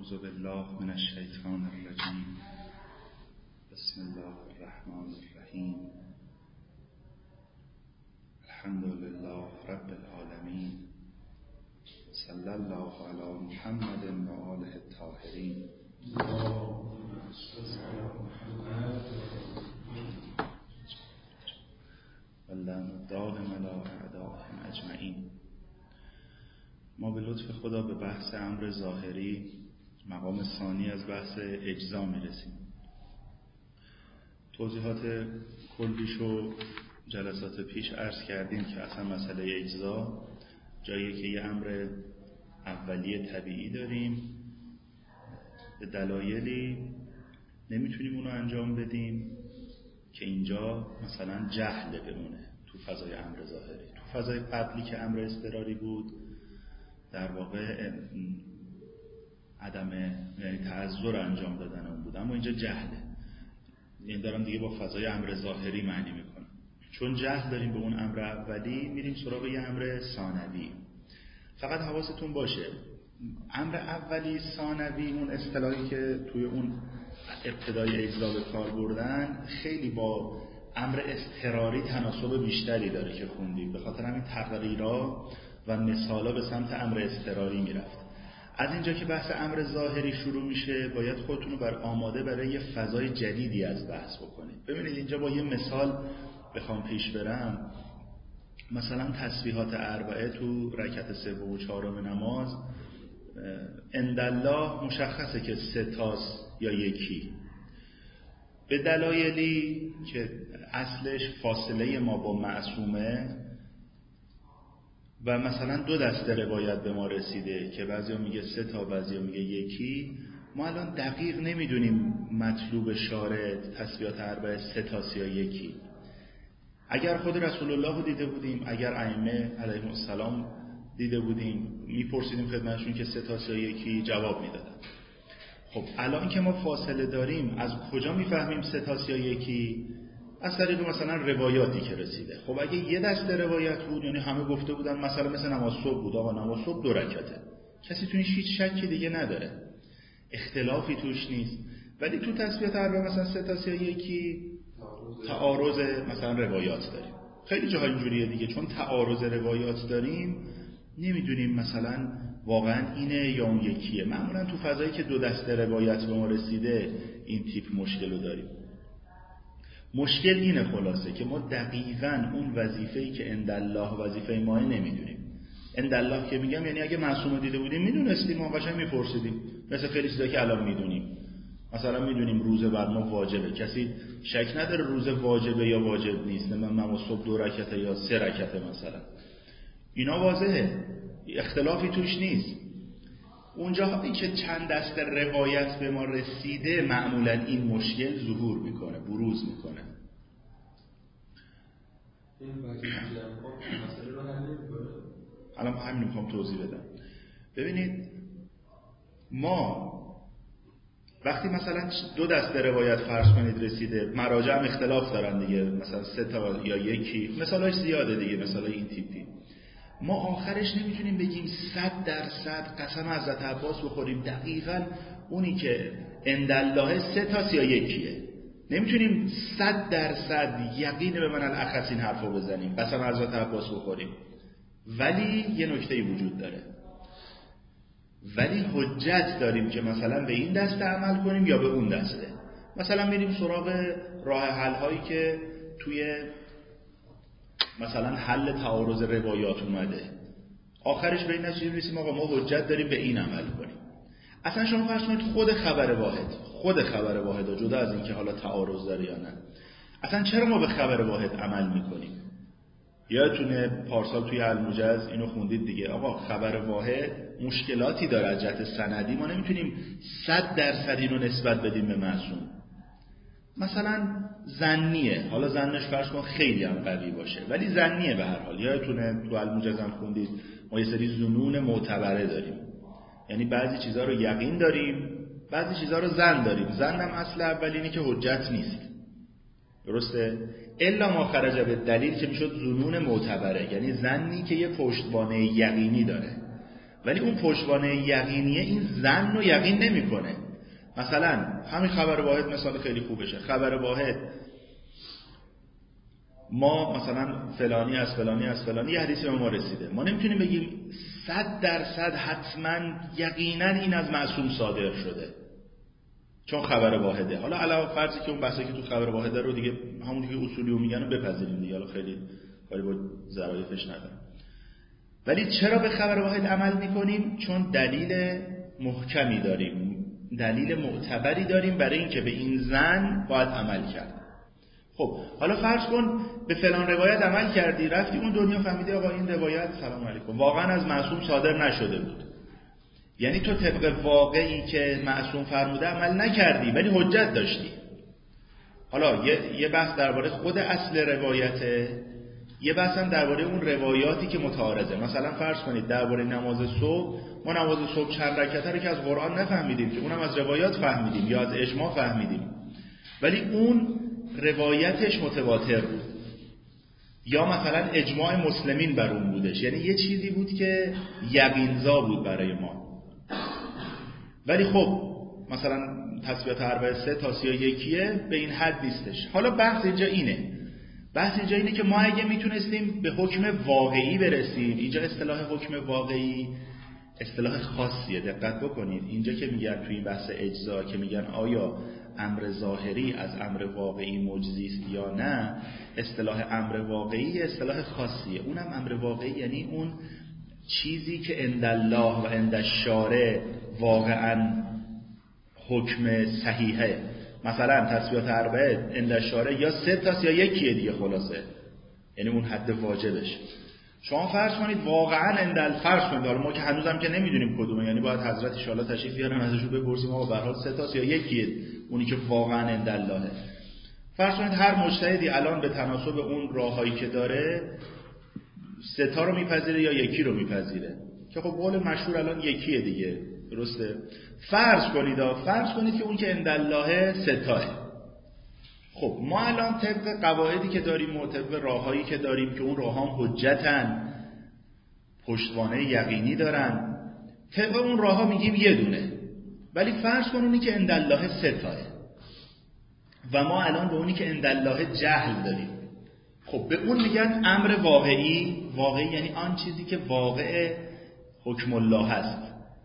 اعوذ بالله من الشیطان الرجیم. بسم الله الرحمن الرحیم. الحمد لله رب العالمین. صلی الله علی محمد و آله الطاهرین. واللعن الدائم علی اعدائهم اجمعین. ما به لطف خدا به بحث امر ظاهری، مقام ثانی از بحث اجزا میرسیم. توضیحات کلیشو جلسات پیش عرض کردیم که اصلا مسئله اجزا جایی که یه امر اولیه طبیعی داریم، به دلایلی نمیتونیم اونو انجام بدیم که اینجا مثلا جهل بمونه تو فضای امر ظاهری. تو فضای قبلی که امر اضطراری بود، در واقع عدم یعنی تعذر انجام دادن اون بود، اما اینجا جهله. این دارم دیگه با فضای امر ظاهری معنی میکنم. چون جهل داریم به اون امر اولی، میریم سراغ یه امر ثانوی. فقط حواستون باشه امر اولی ثانوی، اون اصطلاحی که توی اون ابتدای اجزا به کار بردن، خیلی با امر اضطراری تناسب بیشتری داره که خوندیم. به خاطر همین تغییرها و مثالا به سمت امر اضطراری میرفت. از اینجا که بحث امر ظاهری شروع میشه، باید خودتون رو آماده برای یه فضای جدیدی از بحث بکنید. ببینید اینجا با یه مثال بخوام پیش برم، مثلا تسبیحات اربعه تو رکعت سوم و چهارم نماز، عندالله مشخصه که 3 تاست یا یکی، به دلایلی که اصلش فاصله ما با معصومه و مثلا 2 دسته روایت به ما رسیده که بعضیا میگه 3 تا، بعضیا میگه یکی. ما الان دقیق نمیدونیم مطلوب شارع تسبیحات اربعه 3 تاست یا یکی. اگر خود رسول الله رو دیده بودیم، اگر ائمه علیهم السلام دیده بودیم، میپرسیدیم خدمتشون که 3 تاست یا یکی، جواب میدادن. خب الان که ما فاصله داریم، از کجا میفهمیم 3 تاست یا یکی؟ از طریق مثلا روایاتی که رسیده. خب اگه یه دسته روایت بود، یعنی همه گفته بودن مثلا مثل نماز صبح بود، آقا نماز صبح 2 رکعته، کسی توش هیچ شکی دیگه نداره، اختلافی توش نیست. ولی تو تسبیحات اربعه مثلا 3 تاست یا یکی، تعارض مثلا روایات داریم. خیلی جاها اینجوریه دیگه، چون تعارض روایات داریم نمیدونیم مثلا واقعا اینه یا اون یکیه. معمولا تو فضایی که 2 دسته روایت به ما رسیده این تیپ مشکل رو داریم. مشکل اینه خلاصه که ما دقیقاً اون وظیفه‌ای که عندالله وظیفه ما نمیدونیم. عندالله که میگم یعنی اگه معصوم دیده بودیم میدونستیم، ما قشنگ میپرسیدیم، مثل خیلی چیزا که الان میدونیم. مثلا میدونیم روزه بر ما واجبه، کسی شک نداره روزه واجبه یا واجب نیست، نماز صبح 2 رکعته یا 3 رکعته مثلا، اینا واضحه، اختلافی توش نیست. اونجاهایی که چند دسته روایت به ما رسیده، معمولا این مشکل ظهور میکنه، بروز میکنه. الان همین میخوام توضیح بدم. ببینید ما وقتی مثلا 2 دسته روایت فرض کنید رسیده، مراجع هم اختلاف دارن دیگه، مثلا 3 تا یا یکی، مثالاش زیاده دیگه، مثلا این تیپی. ما آخرش نمیتونیم بگیم 100% قسم حضرت عباس بخوریم دقیقاً اونی که عندالله 3 تاست یا یکیه. نمیتونیم 100% یقین به من الاخص این حرفو بزنیم، قسم حضرت عباس بخوریم. ولی یه نکته‌ای وجود داره، ولی حجت داریم که مثلا به این دسته عمل کنیم یا به اون دسته. مثلا میریم سراغ راه حل هایی که توی مثلا حل تعارض روایات اومده، آخرش به این نتیجه میرسیم آقا ما حجت داریم به این عمل کنیم. اصلا شما فرض کنید خود خبر واحد جدا از این که حالا تعارض داره یا نه، اصلا چرا ما به خبر واحد عمل میکنیم؟ یادتونه پارسال توی الموجز اینو خوندید دیگه، آقا خبر واحد مشکلاتی داره از جهت سندی، ما نمیتونیم 100% اینو نسبت بدیم به معصوم. مثلا ظنیه، حالا ظنش فرض کن خیلی هم قوی باشه ولی ظنیه به هر حال. یادتونه تو الموجز هم خوندید ما یه سری ظنون معتبره داریم، یعنی بعضی چیزا رو یقین داریم، بعضی چیزا رو ظن داریم. ظن هم اصل اولینی که حجت نیست، درسته؟ الا ما خرج به دلیل که میشد ظنون معتبره، یعنی ظنی که یه پشتوانه یقینی داره. ولی اون پشتوانه یقینیه این ظن و یقین نمیکنه. مثلا همین خبر واحد مثال خیلی خوبشه. خبر واحد ما مثلا فلانی از فلانی از فلانی یه حدیثی به ما رسیده، ما نمیتونیم بگیم 100% حتما یقینا این از معصوم صادر شده چون خبر واحده. حالا علاوه فرضی که اون بحثی که تو خبر واحده رو دیگه همون که اصولیو میگن رو بپذیریم دیگه، حالا خیلی کاری با ظرافش نداره. ولی چرا به خبر واحد عمل میکنیم؟ چون دلیل محکمی داریم، دلیل معتبری داریم برای اینکه به این ظن باید عمل کرد. خب حالا فرض کن به فلان روایت عمل کردی، رفتی اون دنیا فهمیدی آقا این روایت سلام علیکم واقعا از معصوم صادر نشده بود، یعنی تو طبق واقعی که معصوم فرموده عمل نکردی ولی حجت داشتی. حالا یه بحث درباره خود اصل روایته، یه بحث هم درباره اون روایاتی که متعارضه. مثلا فرض کنید درباره نماز صبح، ما نماز صبح چند رکعته رو که از قرآن نفهمیدیم که اونم از روایات فهمیدیم یا از اجماع فهمیدیم، ولی اون روایتش متواتر بود یا مثلا اجماع مسلمین بر اون بودش، یعنی یه چیزی بود که یقینزا بود برای ما. ولی خب مثلا تسبیحات اربعه 3 تا 31 به این حد نیستش. حالا بحث اینجا اینه که ما اگه میتونستیم به حکم واقعی برسیم، اینجا اصطلاح حکم واقعی اصطلاح خاصیه، دقت بکنید. اینجا که میگن توی این بحث اجزا که میگن آیا امر ظاهری از امر واقعی مجزی است یا نه، اصطلاح امر واقعی اصطلاح خاصیه. اونم امر واقعی یعنی اون چیزی که عند الله و عند الشارع واقعا حکم صحیحه. مثلا تسبیحات اربعه عند الشارع یا 3 تا یا یکیه دیگه، خلاصه یعنی اون حد واجبش. شما فرض کنید واقعا عند الفرض کنید، حالا ما که هنوزم که نمیدونیم کدومه، یعنی باید حضرت ان شاء الله تشریف بیارن ازشون بپرسیم آقا به هر حال 3 تا یا یکیه اونی که واقعا عند اللهه. فرض کنید هر مجتهدی الان به تناسب اون راههایی که داره 3 تا رو میپذیره یا یکی رو میپذیره، که خب قول مشهور الان یکیه دیگه، درسته؟ فرض کنید که اون که عند الله 3 تاه. خب ما الان طبق قواعدی که داریم و طبق راههایی که داریم که اون راهام حجتن، پشتوانه یقینی دارن، طبق اون راهها میگیم یه دونه. ولی فرض کن اونی که عند الله 3 تاه و ما الان به اونی که عند الله جهل داریم. خب به اون میگن امر واقعی. واقعی یعنی آن چیزی که واقع حکم الله هست.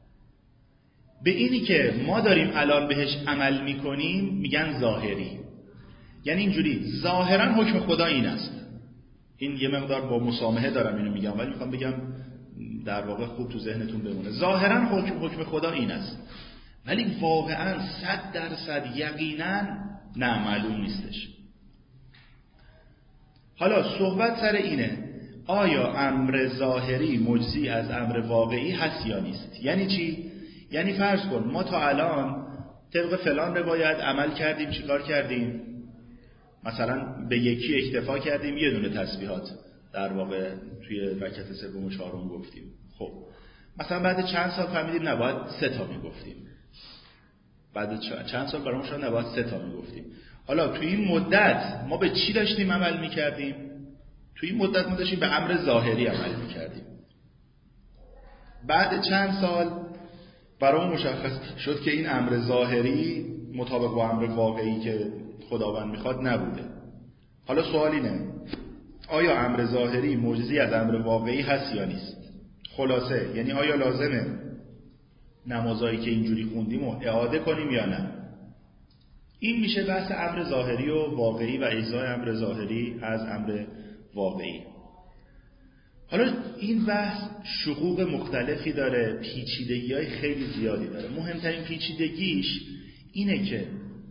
به اینی که ما داریم الان بهش عمل میکنیم میگن ظاهری. یعنی اینجوری ظاهرا حکم خدا این است. این یه مقدار با مسامحه دارم اینو میگم، ولی میخوام بگم در واقع خوب تو ذهنتون بمونه. ظاهرا حکم خدا این است، ولی واقعا 100% یقینا نه، معلوم نیستش. حالا صحبت سر اینه آیا امر ظاهری مجزی از امر واقعی هست یا نیست. یعنی چی؟ یعنی فرض کن ما تا الان طبق فلان روایت عمل کردیم، چیکار کردیم؟ مثلا به یکی اکتفا کردیم، یه دونه تسبیحات در واقع توی رکعت سوم و چهارم گفتیم. خب مثلا بعد چند سال فهمیدیم نباید 3 تا میگفتیم، بعد چند سال برامون شد نباید 3 تا میگفتیم. حالا توی این مدت ما به چی داشتیم عمل میکردیم؟ توی این مدت ما داشتیم به امر ظاهری عمل میکردیم. بعد چند سال برامون مشخص شد که این امر ظاهری مطابق با امر واقعی که خداوند میخواد نبوده. حالا سوال اینه آیا امر ظاهری مجزی از امر واقعی هست یا نیست؟ خلاصه یعنی آیا لازمه نمازایی که اینجوری خوندیم رو اعاده کنیم یا نه؟ این میشه بحث امر ظاهری و واقعی و اجزای امر ظاهری از امر واقعی. حالا این بحث شقوق مختلفی داره، پیچیدگی‌های خیلی زیادی داره. مهمترین پیچیدگیش اینه که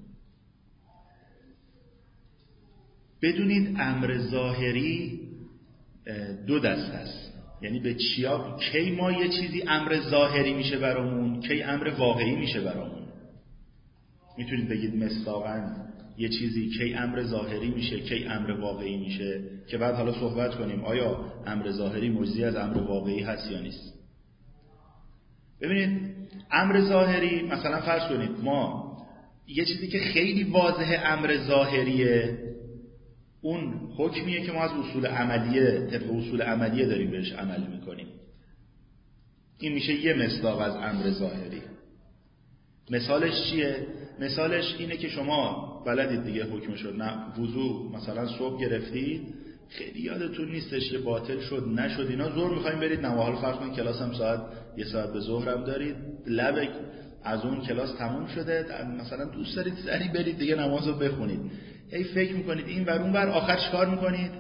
بدونید امر ظاهری 2 دسته است. یعنی به کی ما یه چیزی امر ظاهری میشه برامون، کی امر واقعی میشه برامون. میتونید بگید مصداقاً یه چیزی کی امر ظاهری میشه، کی امر واقعی میشه، که بعد حالا صحبت کنیم آیا امر ظاهری مجزی از امر واقعی هست یا نیست. ببینید امر ظاهری مثلا فرض کنید ما یه چیزی که خیلی واضحه امر ظاهریه، اون حکمیه که ما از اصول عملیه طبق اصول عملیه داریم بهش عمل میکنیم. این میشه یه مصداق از امر ظاهری. مثالش چیه؟ مثالش اینه که شما بلدید دیگه حکمشو، وضو مثلا صبح گرفتید، خیلی یادتون نیستش که باطل شد نشد اینا، ظهر میخوایم برید نماز، فرض کنید کلاس هم یه ساعت به ظهرم دارید، لب از اون کلاس تموم شده، مثلا دوست دارید سریع برید دیگه نمازو بخونید، هی فکر میکنید این ور اون ور، آخر چیکار میکنید؟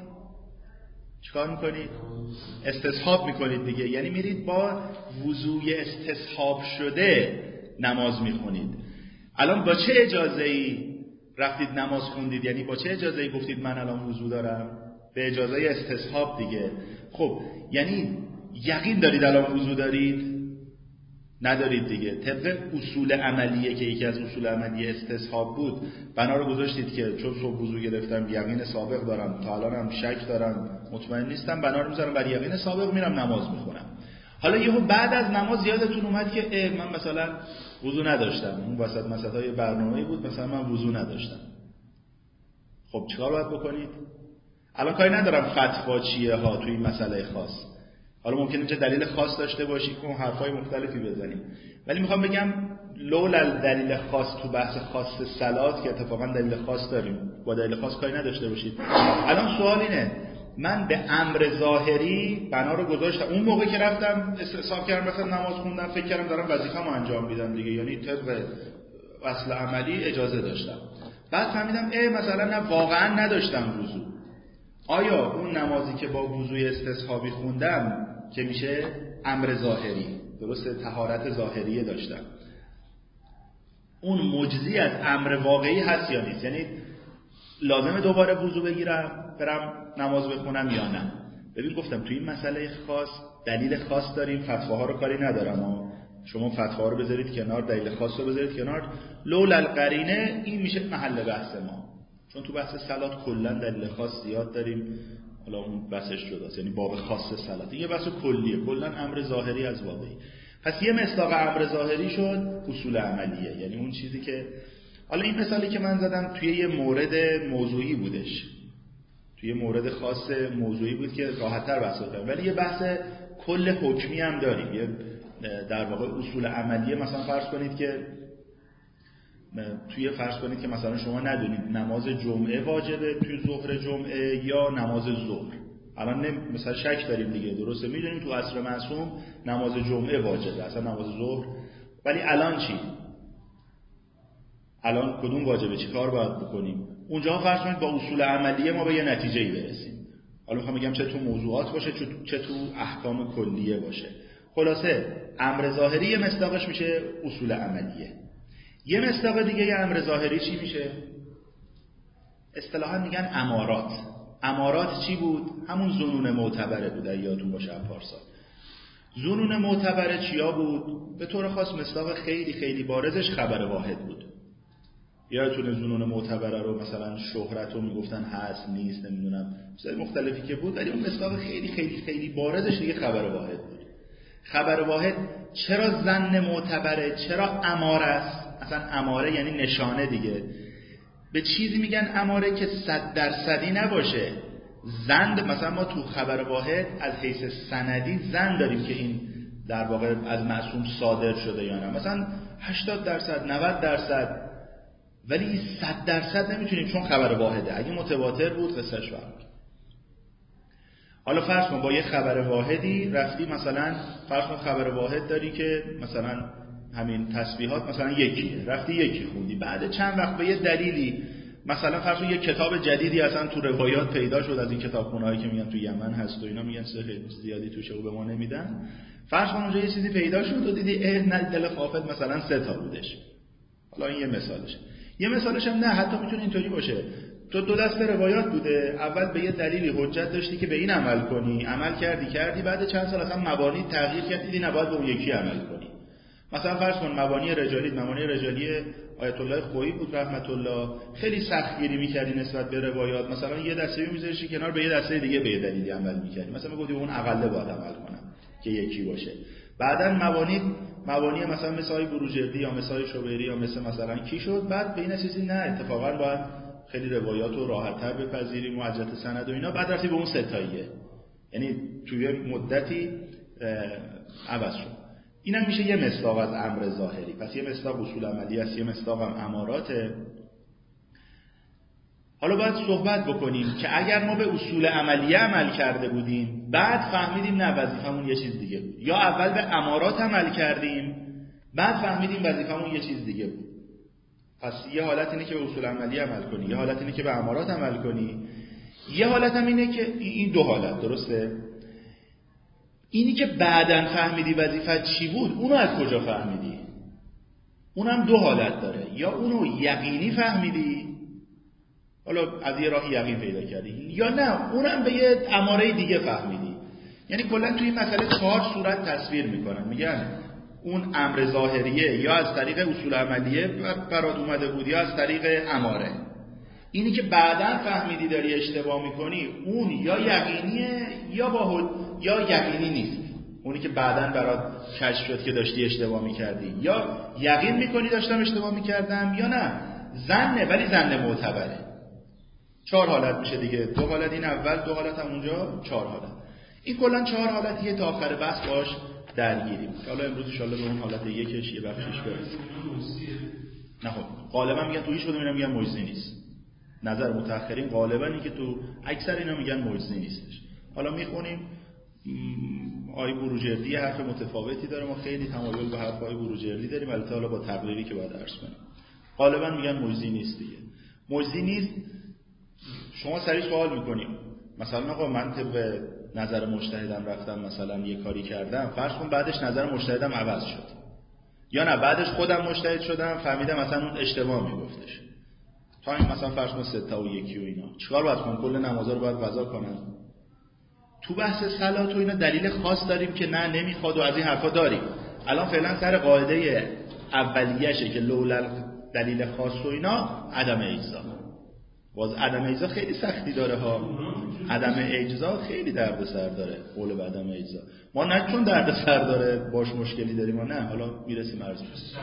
استصحاب میکنید دیگه، یعنی میرید با وضوی استصحاب شده نماز میخونید. الان با چه اجازه‌ای رفتید نماز خوندید؟ یعنی با چه اجازه‌ای گفتید من الان وضو دارم؟ به اجازه استصحاب دیگه. خب یعنی یقین دارید الان وضو دارید؟ ندارید دیگه. طبق اصول عملیه که یکی از اصول عملی استصحاب بود، بنا رو گذاشتید که چون صبح وضو گرفتم یقین سابق دارم، تا الانم شک دارم مطمئن نیستم، بنا رو میذارم بر یقین سابق میرم نماز میخونم. حالا یهو بعد از نماز یادتون اومد که من مثلا وضو نداشتم، اون وسط مسطای برنامه‌ای بود، مثلا من وضو نداشتم. خب چیکار باید بکنید؟ الان کاری ندارم فتوا چیه ها توی این مسئله خاص، حالا ممکنه چه دلیل خاص داشته باشید که اون حرفای مختلفی بزنیم، ولی میخوام بگم لولا دلیل خاص تو بحث خاص صلات که اتفاقا دلیل خاص داریم، با دلیل خاص کاری نداشته باشید. الان سوال اینه، من به امر ظاهری بنا رو گذاشتم، اون موقع که رفتم استصحاب کردم مثلا نماز خوندم، فکر کردم دارم وظیفه‌مو انجام میدم دیگه، یعنی طبق اصل عملی اجازه داشتم. بعد فهمیدم مثلا نه واقعا نداشتم وضو. آیا اون نمازی که با وضوی استصحابی خوندم که میشه امر ظاهری، درسته طهارت ظاهریه داشتم، اون مجزی از امر واقعی هست یا نیست؟ یعنی لازمه دوباره وضو بگیرم برم نماز بخونم یا نه؟ ببین گفتم توی این مسئله خاص دلیل خاص داریم، فتواها رو کاری ندارم، شما فتواها رو بذارید کنار، دلیل خاص رو بذارید کنار، لولا القرینه این میشه محل بحث ما، چون تو بحث صلات کلا دلیل خاص زیاد داریم، حالا اون بحثش جداست، یعنی باب خاص صلات این یه بحث کلیه، کلا امر ظاهری از واقعی. پس یه مصداق امر ظاهری شد اصول عملیه، یعنی اون چیزی که حالا این مثالی که من زدم توی یه مورد موضوعی بودش، توی مورد خاص موضوعی بود که راحت‌تر بحث کردم، ولی یه بحث کل حکمی هم داریم، یه در واقع اصول عملیه. مثلا فرض کنید که مثلا شما ندونید نماز جمعه واجبه توی ظهر جمعه یا نماز ظهر، الان مثلا شک داریم دیگه، درسته میدونیم تو عصر معصوم نماز جمعه واجبه، اصلا نماز ظهر، ولی الان چی؟ الان کدوم واجبه؟ چی کار باید بکنیم؟ اونجا فرض کنید با اصول عملیه ما به یه نتیجه‌ای برسیم. حالا میخوام بگم چه تو موضوعات باشه چه تو احکام کلیه باشه. خلاصه امر ظاهری یه مصداقش میشه اصول عملیه. یه مصداق دیگه یه امر ظاهری چی میشه؟ اصطلاحا میگن امارات. امارات چی بود؟ همون ظنون معتبره بود، یادتون باشه پارسال. ظنون معتبره چیا بود؟ به طور خاص مصداق خیلی خیلی بارزش خبر واحد بود. یادتونه ظنون معتبره رو مثلا شهرت رو میگفتن هست نیست نمیدونم چیزای مختلفی که بود، ولی اون مصداق خیلی خیلی خیلی بارزش دیگه خبر واحد بود. خبر واحد چرا ظن معتبره؟ چرا اماره است؟ اصلا اماره یعنی نشانه دیگه. به چیزی میگن اماره که 100% نباشه. ظن مثلا ما تو خبر واحد از حیث سندی ظن داریم که این در واقع از معصوم صادر شده یا نه، مثلا 80% 90%، ولی 100% نمیتونیم چون خبر واحده. اگه متواتر بود قصهش فرق. حالا فرض کن با یه خبر واحدی رفتی، مثلا فرض کن خبر واحد داری که مثلا همین تسبیحات مثلا یکیه، رفتی یکی خوندی، بعد چند وقت به یه دلیلی مثلا فرض کن یه کتاب جدیدی اصلا تو روایات پیدا شد از این کتابخونه‌هایی که میگن تو یمن هست و اینا، میگن خیلی زیادی توشه و به ما نمیدن. فرض کن اونجا یه چیزی پیدا شد و دیدی نه دل حافظ مثلا 3 تا بودش. حالا این یه مثالشه. یه مثالش هم نه، حتی میتونه اینطوری باشه تو 2 دسته روایات بوده، اول به یه دلیلی حجت داشتی که به این عمل کنی، عمل کردی، بعد چند سال اصلا مبانی تغییر کرد، دیدی نباید به اون یکی عمل کنی. مثلا فرض کن مبانی رجالی آیت الله خویی بود رحمت الله، خیلی سختگیری می‌کردی نسبت به روایات، مثلا یه دسته می‌ذاشتی کنار، به یه دسته دیگه به دلیلی عمل می‌کردی، مثلا میگفتی اون اقل باید عمل کنم که یکی باشه. بعدن مبانی مثلا مثل بروجردی یا مثل شوبری یا مثلا کی شد، بعد به این اساسی نه اتفاقا باید خیلی روایات رو راحت‌تر بپذیریم، معجزه سند و اینا، بعد رفتی به اون 3 تاییه، یعنی توی مدتی عوض شد. اینم میشه یه مصداق از امر ظاهری. پس یه مصداق اصول عملی است، یه مصداق هم اماراته. حالا باید صحبت بکنیم که اگر ما به اصول عملیه عمل کرده بودیم بعد فهمیدیم نه وظیفمون یه چیز دیگه بود، یا اول به امارات عمل کردیم بعد فهمیدیم وظیفمون یه چیز دیگه بود. پس یه حالت اینه که به اصول عملیه عمل کنی، یه حالت اینه که به امارات عمل کنی، یه حالت هم اینه که این دو حالت درسته. اینی که بعداً فهمیدی وظیفت چی بود، اونو از کجا فهمیدی؟ اونم دو حالت داره، یا اونو یقینی فهمیدی، حالا از یه راه یقین پیدا کردی، یا نه اونم به یه اماره دیگه فهمیدی. یعنی کلا توی این مسئله 4 صورت تصویر میکنن، میگن اون امر ظاهریه یا از طریق اصول عملیه برات اومده بود یا از طریق اماره. اینی که بعداً فهمیدی داری اشتباه میکنی اون یا یقینیه یا یقینی نیست. اونی که بعداً برات کشف شد که داشتی اشتباه میکردی، یا یقین میکنی داشتم اشتباه میکردم، یا نه ظنه ولی ظن معتبره. 4 حالت میشه دیگه، 2 حالت این اول، 2 حالت هم اونجا، 4 حالت. این کلا 4 حالتیه تا آخر بحث باش درگیریم. حالا امروز ان شاءالله به اون حالت یکش یه بخشش برسیم. نه خب غالبا میگن تو هیچ کدوم اینا میگن مجزی نیست. نظر متأخرین غالبا این که تو اکثر اینا میگن مجزی نیستش. حالا میخونیم آقای بروجردی حرف متفاوتی داره، ما خیلی تمایل به حرفای بروجردی داریم، البته حالا با تقریری که باید عرض کنیم. غالبا میگن مجزی نیست دیگه. مجزی نیست. شما سریع سوال میکنیم مثلا آقا من طبق نظر مجتهدم رفتم مثلا یه کاری کردم، فرض کن بعدش نظر مجتهدم عوض شد، یا نه بعدش خودم مجتهد شدم فهمیدم مثلا اون اشتباه میگفتش، تا این مثلا فرض کن 3 تا و 1 و اینا، چیکار باید کنم؟ کل نمازا رو باید قضا کنم؟ تو بحث صلات و اینا دلیل خاص داریم که نه نمیخواد و از این حرفا داریم. الان فعلا سر قاعده اولیه‌شه که لولا دلیل خاص و اینا عدم اجزا. باز عدم اجزا خیلی سختی داره ها، عدم اجزا خیلی دردسر داره. قول به عدم اجزا ما نه چون دردسر داره باش مشکلی داریم، ما نه حالا میرسیم عرض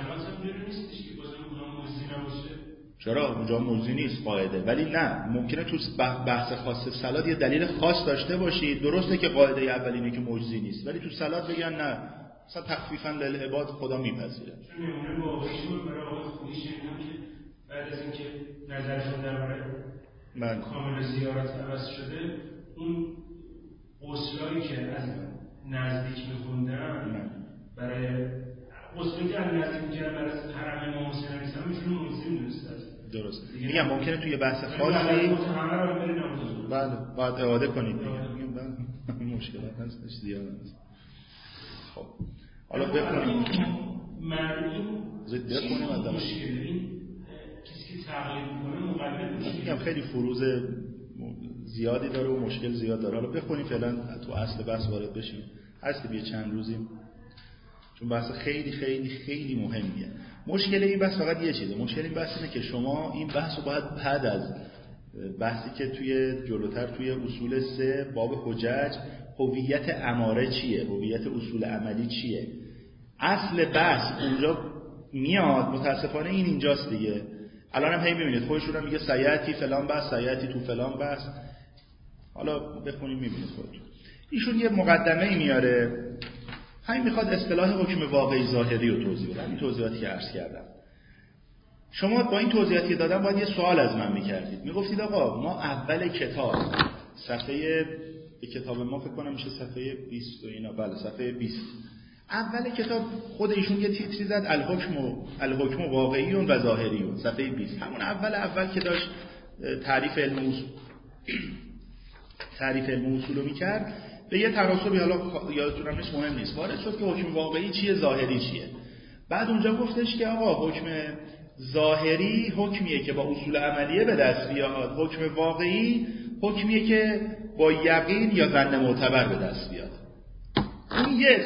چرا اونجا موضوع نیست قاعده، ولی نه ممکنه تو بحث خاص صلات یه دلیل خاص داشته باشی. درسته که قاعده اولینه که موجزی نیست، ولی تو صلات بگن نه مثلا تخفیفا للعباد خدا میپذیره. چون نمونه واقعیش برای آقای خوبی شنیدم که بعد از اینکه نظرشون درباره کامل زیارت عوض شده، اون غسلایی که از نزدیک می‌خوندن برای غسلی که از نزدیک می‌کردن برای حرم امام حسین علیه السلام میشون موضوع می‌دونست. درست. میگم ممکنه توی بحث خاصی بله باید اعاده کنید میگم مشکلات هستش زیاد هست. خب حالا بخونیم بخونیم از این کسی که تقلید می‌کنه مقلد میشه. میگم خیلی فروز زیادی داره و مشکل زیاد داره. حالا بخونیم فعلا تو اصل بحث وارد بشیم. هست بیه چند روزی چون بحث خیلی خیلی خیلی مهمیه. مشکل این بحث فقط یه چیزه. مشکل این بحث اینه که شما این بحث رو باید بعد از بحثی که توی جلوتر توی اصول 3 باب حجج هویت اماره چیه، هویت اصول عملی چیه، اصل بحث اونجا میاد. متاسفانه این اینجاست دیگه. الان هم هی میبینید خودشون هم میگه سیاتی فلان بحث، سیاتی تو فلان بحث. حالا بخونیم میبینید خودتون. ایشون یه مقدمه میاره، همین میخواد اصطلاح حکم واقعی ظاهری رو توضیح بده. این توضیحاتی که عرض کردم شما با این توضیحاتی که دادم باید یه سوال از من میکردید. میگفتید آقا ما اول کتاب صفحه کتاب ما فکر کنم میشه صفحه 20 و اینا، بله صفحه 20 اول کتاب خود ایشون یه تیتری زد الحکم واقعی و ظاهری صفحه 20 همون اول که داشت تعریف علم اصول رو میکرد به یه تناسبی، حالا یادتونم نیست مهم نیست، وارد شد که حکم واقعی چیه ظاهری چیه. بعد اونجا گفتش که آقا حکم ظاهری حکمیه که با اصول عملیه به دست بیاد، حکم واقعی حکمیه که با یقین یا ظن معتبر به دست بیاد. این یه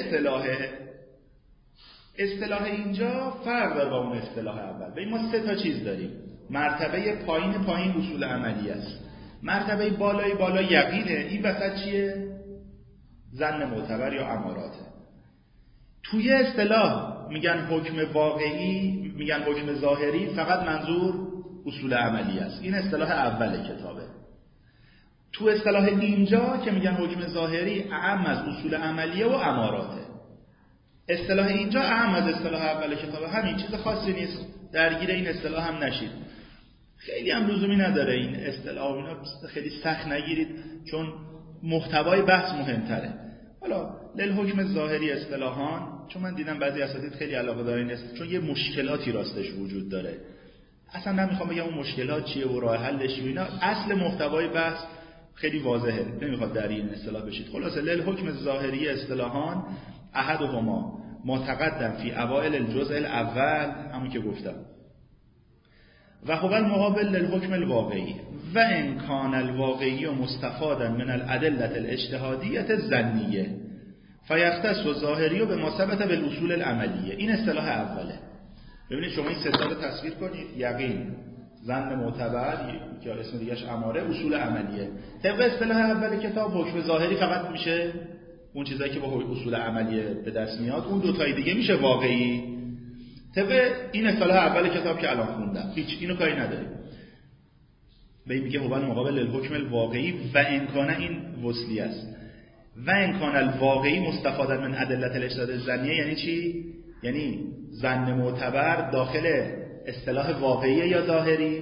اصطلاح اینجا فرق داره با اون اصطلاح اول. ببین ما 3 تا چیز داریم. مرتبه پایین اصول عملیه است، مرتبه بالا یقینه، این وسط چیه؟ ظن معتبر یا اماراته. توی اصطلاح میگن حکم واقعی، میگن حکم ظاهری، فقط منظور اصول عملی است. این اصطلاح اول کتابه. تو اصطلاح اینجا که میگن حکم ظاهری اعم از اصول عملیه و اماراته. اصطلاح اینجا اهم از اصطلاح اول کتاب، همین چیز خاصی نیست، درگیر این اصطلاح هم نشید. خیلی هم لزومی نداره این اصطلاح اینا خیلی سخت نگیرید، چون محتوای بحث مهمتره. حالا للحکم ظاهری اصطلاحان، چون من دیدم بعضی اساتید خیلی علاقه دارن چون یه مشکلاتی راستش وجود داره، اصلا نمیخوام بگم اون مشکلات چیه و راه حلش چیه، اینا اصل محتوای بحث خیلی واضحه، نمیخواد در این اصطلاح بشید. خلاصه للحکم ظاهری اصطلاحان احدهما ما تقدم فی اوائل الجزء الاول، همون که گفتم، و هو المقابل للحکم الواقعی و ان کان الواقعی مستفادا من الادله الاجتهادیه الظنیه فیختص ظاهری به ما ثبت بالاصول العملیه. این اصطلاح اوله. ببینید شما این سه تا رو تصویر کنید، یقین، ظن معتبر که اسم دیگه‌اش اماره، اصول عملیه. طبق اصطلاح اول کتاب حکم ظاهری فقط میشه اون چیزایی که با اصول عملیه به دست میاد، اون دو تای دیگه میشه واقعی. طبق این اصطلاح اول کتاب که الان خوندم هیچ اینو کاری نداریم. به این میگه هو المقابل للحکم الواقعی و امکان، این وصلی است، و امکان الواقعی مستفادا من ادله الاجتهاد الظنیه. یعنی چی؟ یعنی ظن معتبر داخل اصطلاح واقعیه یا ظاهری؟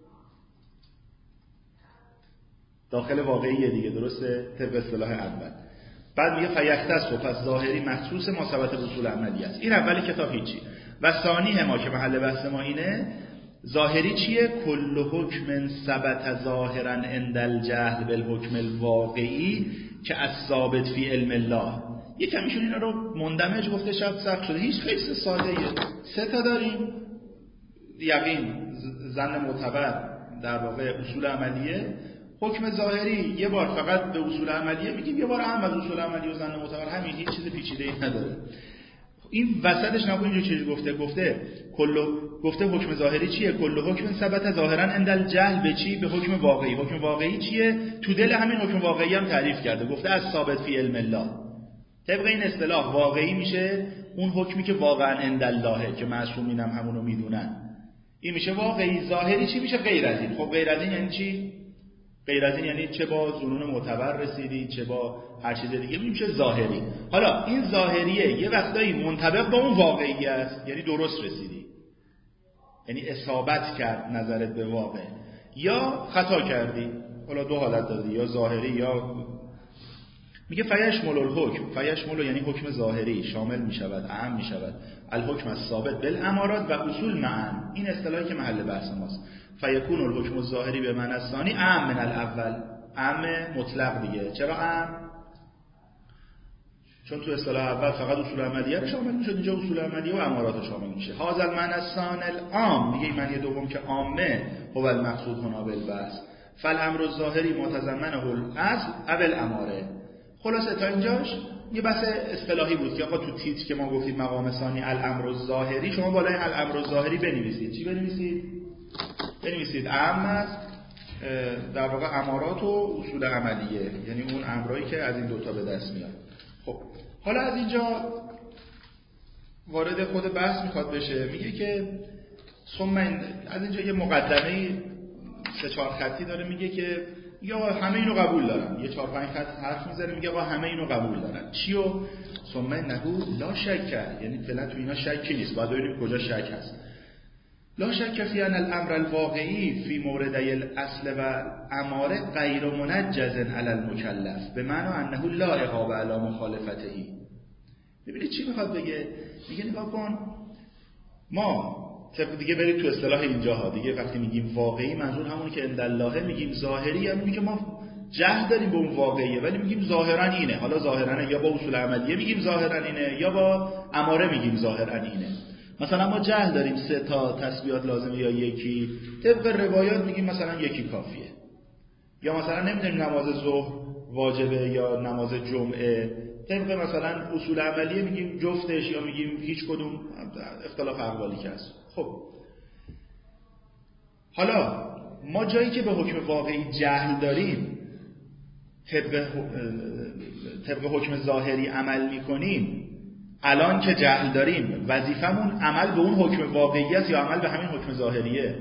داخل واقعیه دیگه، درسته؟ طبق اصطلاح اول. بعد میگه فیختص، پس ظاهری مخصوص ما ثبت اصول عملی است. این اولی کتاب هیچی. و ثانی ما که محل بحث ما اینه، ظاهری چیه؟ کل حکم ثبت ظاهرا عند الجهل بالحکم الواقعی که از ثابت فی علم الله. یکمیشون اینا رو مندمج گفته، شاید سخت شده، هیچ خیلی ساده‌ایه. سه تا داریم، یقین، ظن معتبر، در واقع اصول عملیه. حکم ظاهری یه بار فقط به اصول عملیه میگیم، یه بار هم از اصول عملیه و ظن معتبر، همین، هیچ چیز پیچیده‌ای نداره. این وسطش نکنید چه گفته حکم ظاهری چیه؟ کل حکم ثبت ظاهرا عند الجهل به چی؟ به حکم واقعی. حکم واقعی چیه؟ تو دل همین حکم واقعی هم تعریف کرده، گفته از ثابت فی علم الله. طبق این اصطلاح واقعی میشه اون حکمی که واقعا عند اللهه، که معصومین هم همونو میدونن، این میشه واقعی. ظاهری چی میشه؟ غیر از این. خب غیر از این یعنی چی؟ غیر از این یعنی چه با ظنون معتبر رسیدی، چه با هر چیز دیگه، میشه ظاهری. حالا این ظاهریه یه وقتایی منطبق با اون واقعی است، یعنی درست رسیدی، یعنی اصابت کرد نظرت به واقع، یا خطا کردی. حالا دو حالت دادی، یا ظاهری یا میگه فیشمل الحکم. فیشمل یعنی حکم ظاهری شامل میشود، عام میشود، الحکم الثابت بالامارات و اصول معا. این اصطلاحی که محل بحث ماست. فیکون الحکم الظاهری به معنی الثانی عام من الاول، عام مطلق دیگه. چرا عام؟ چون تو اصطلاح اول فقط اصول عملیه شامل میشه، اینجا اصول عملیه و امارات شامل میشه. هذا المعنى الثانی العام، میگه این معنی دوم که عامه، هو المقصود هنا بالبحث. فالامر الظاهری متضمنه الاصل او الاماره. خلاصه تا اینجاش یه بحث اصطلاحی بود که آقا تو تیتر که ما گفتیم مقام ثانی الامر الظاهری، شما بالای الامر الظاهری بنویسید. چی بنویسید؟ بنویسید عام است، در واقع امارات و اصول عملیه، یعنی اون امرایی که از این دوتا به دست میاد. خب حالا از اینجا وارد خود بحث میخواد بشه. میگه که از اینجا یه مقدمه 3-4 خطی داره، میگه که یا همه اینو قبول دارن، یه 4-5 خط حرف میزنه، میگه آقا همه اینو قبول دارن. چیو؟ ثم نهو لا شک، یعنی فعلا تو اینا شکی نیست، باید ببینیم کجا شک هست. لا شک فی ان الامر الواقعی فی موردی الاصل و اماره غیر منجز علی المکلف به معنی انه لا عقاب علی مخالفته. ببینید چی میخواد بگه؟ میگه نگاه کن، ما دیگه برید تو اصطلاح اینجاها دیگه، وقتی میگیم واقعی منظور همونی که عند الله، میگیم ظاهری همونی که ما جهل داریم به اون واقعیه ولی میگیم ظاهرا اینه. حالا ظاهرا یا با اصول عملیه میگیم ظاهرا اینه، یا با اماره میگیم ظاهرا اینه. مثلا ما جهل داریم 3 تا تسبیحات لازمه یا یکی، طبق روایات میگیم مثلا یکی کافیه، یا مثلا نمیدونیم نماز ظهر واجبه یا نماز جمعه، طبق مثلا اصول عملیه میگیم جفتش، یا میگیم هیچ کدوم، اختلاف اقوالی که هست. خب حالا ما جایی که به حکم واقعی جهل داریم، طبق حکم ظاهری عمل میکنیم، الان که جهل داریم وظیفمون عمل به اون حکم واقعی است یا عمل به همین حکم ظاهریه؟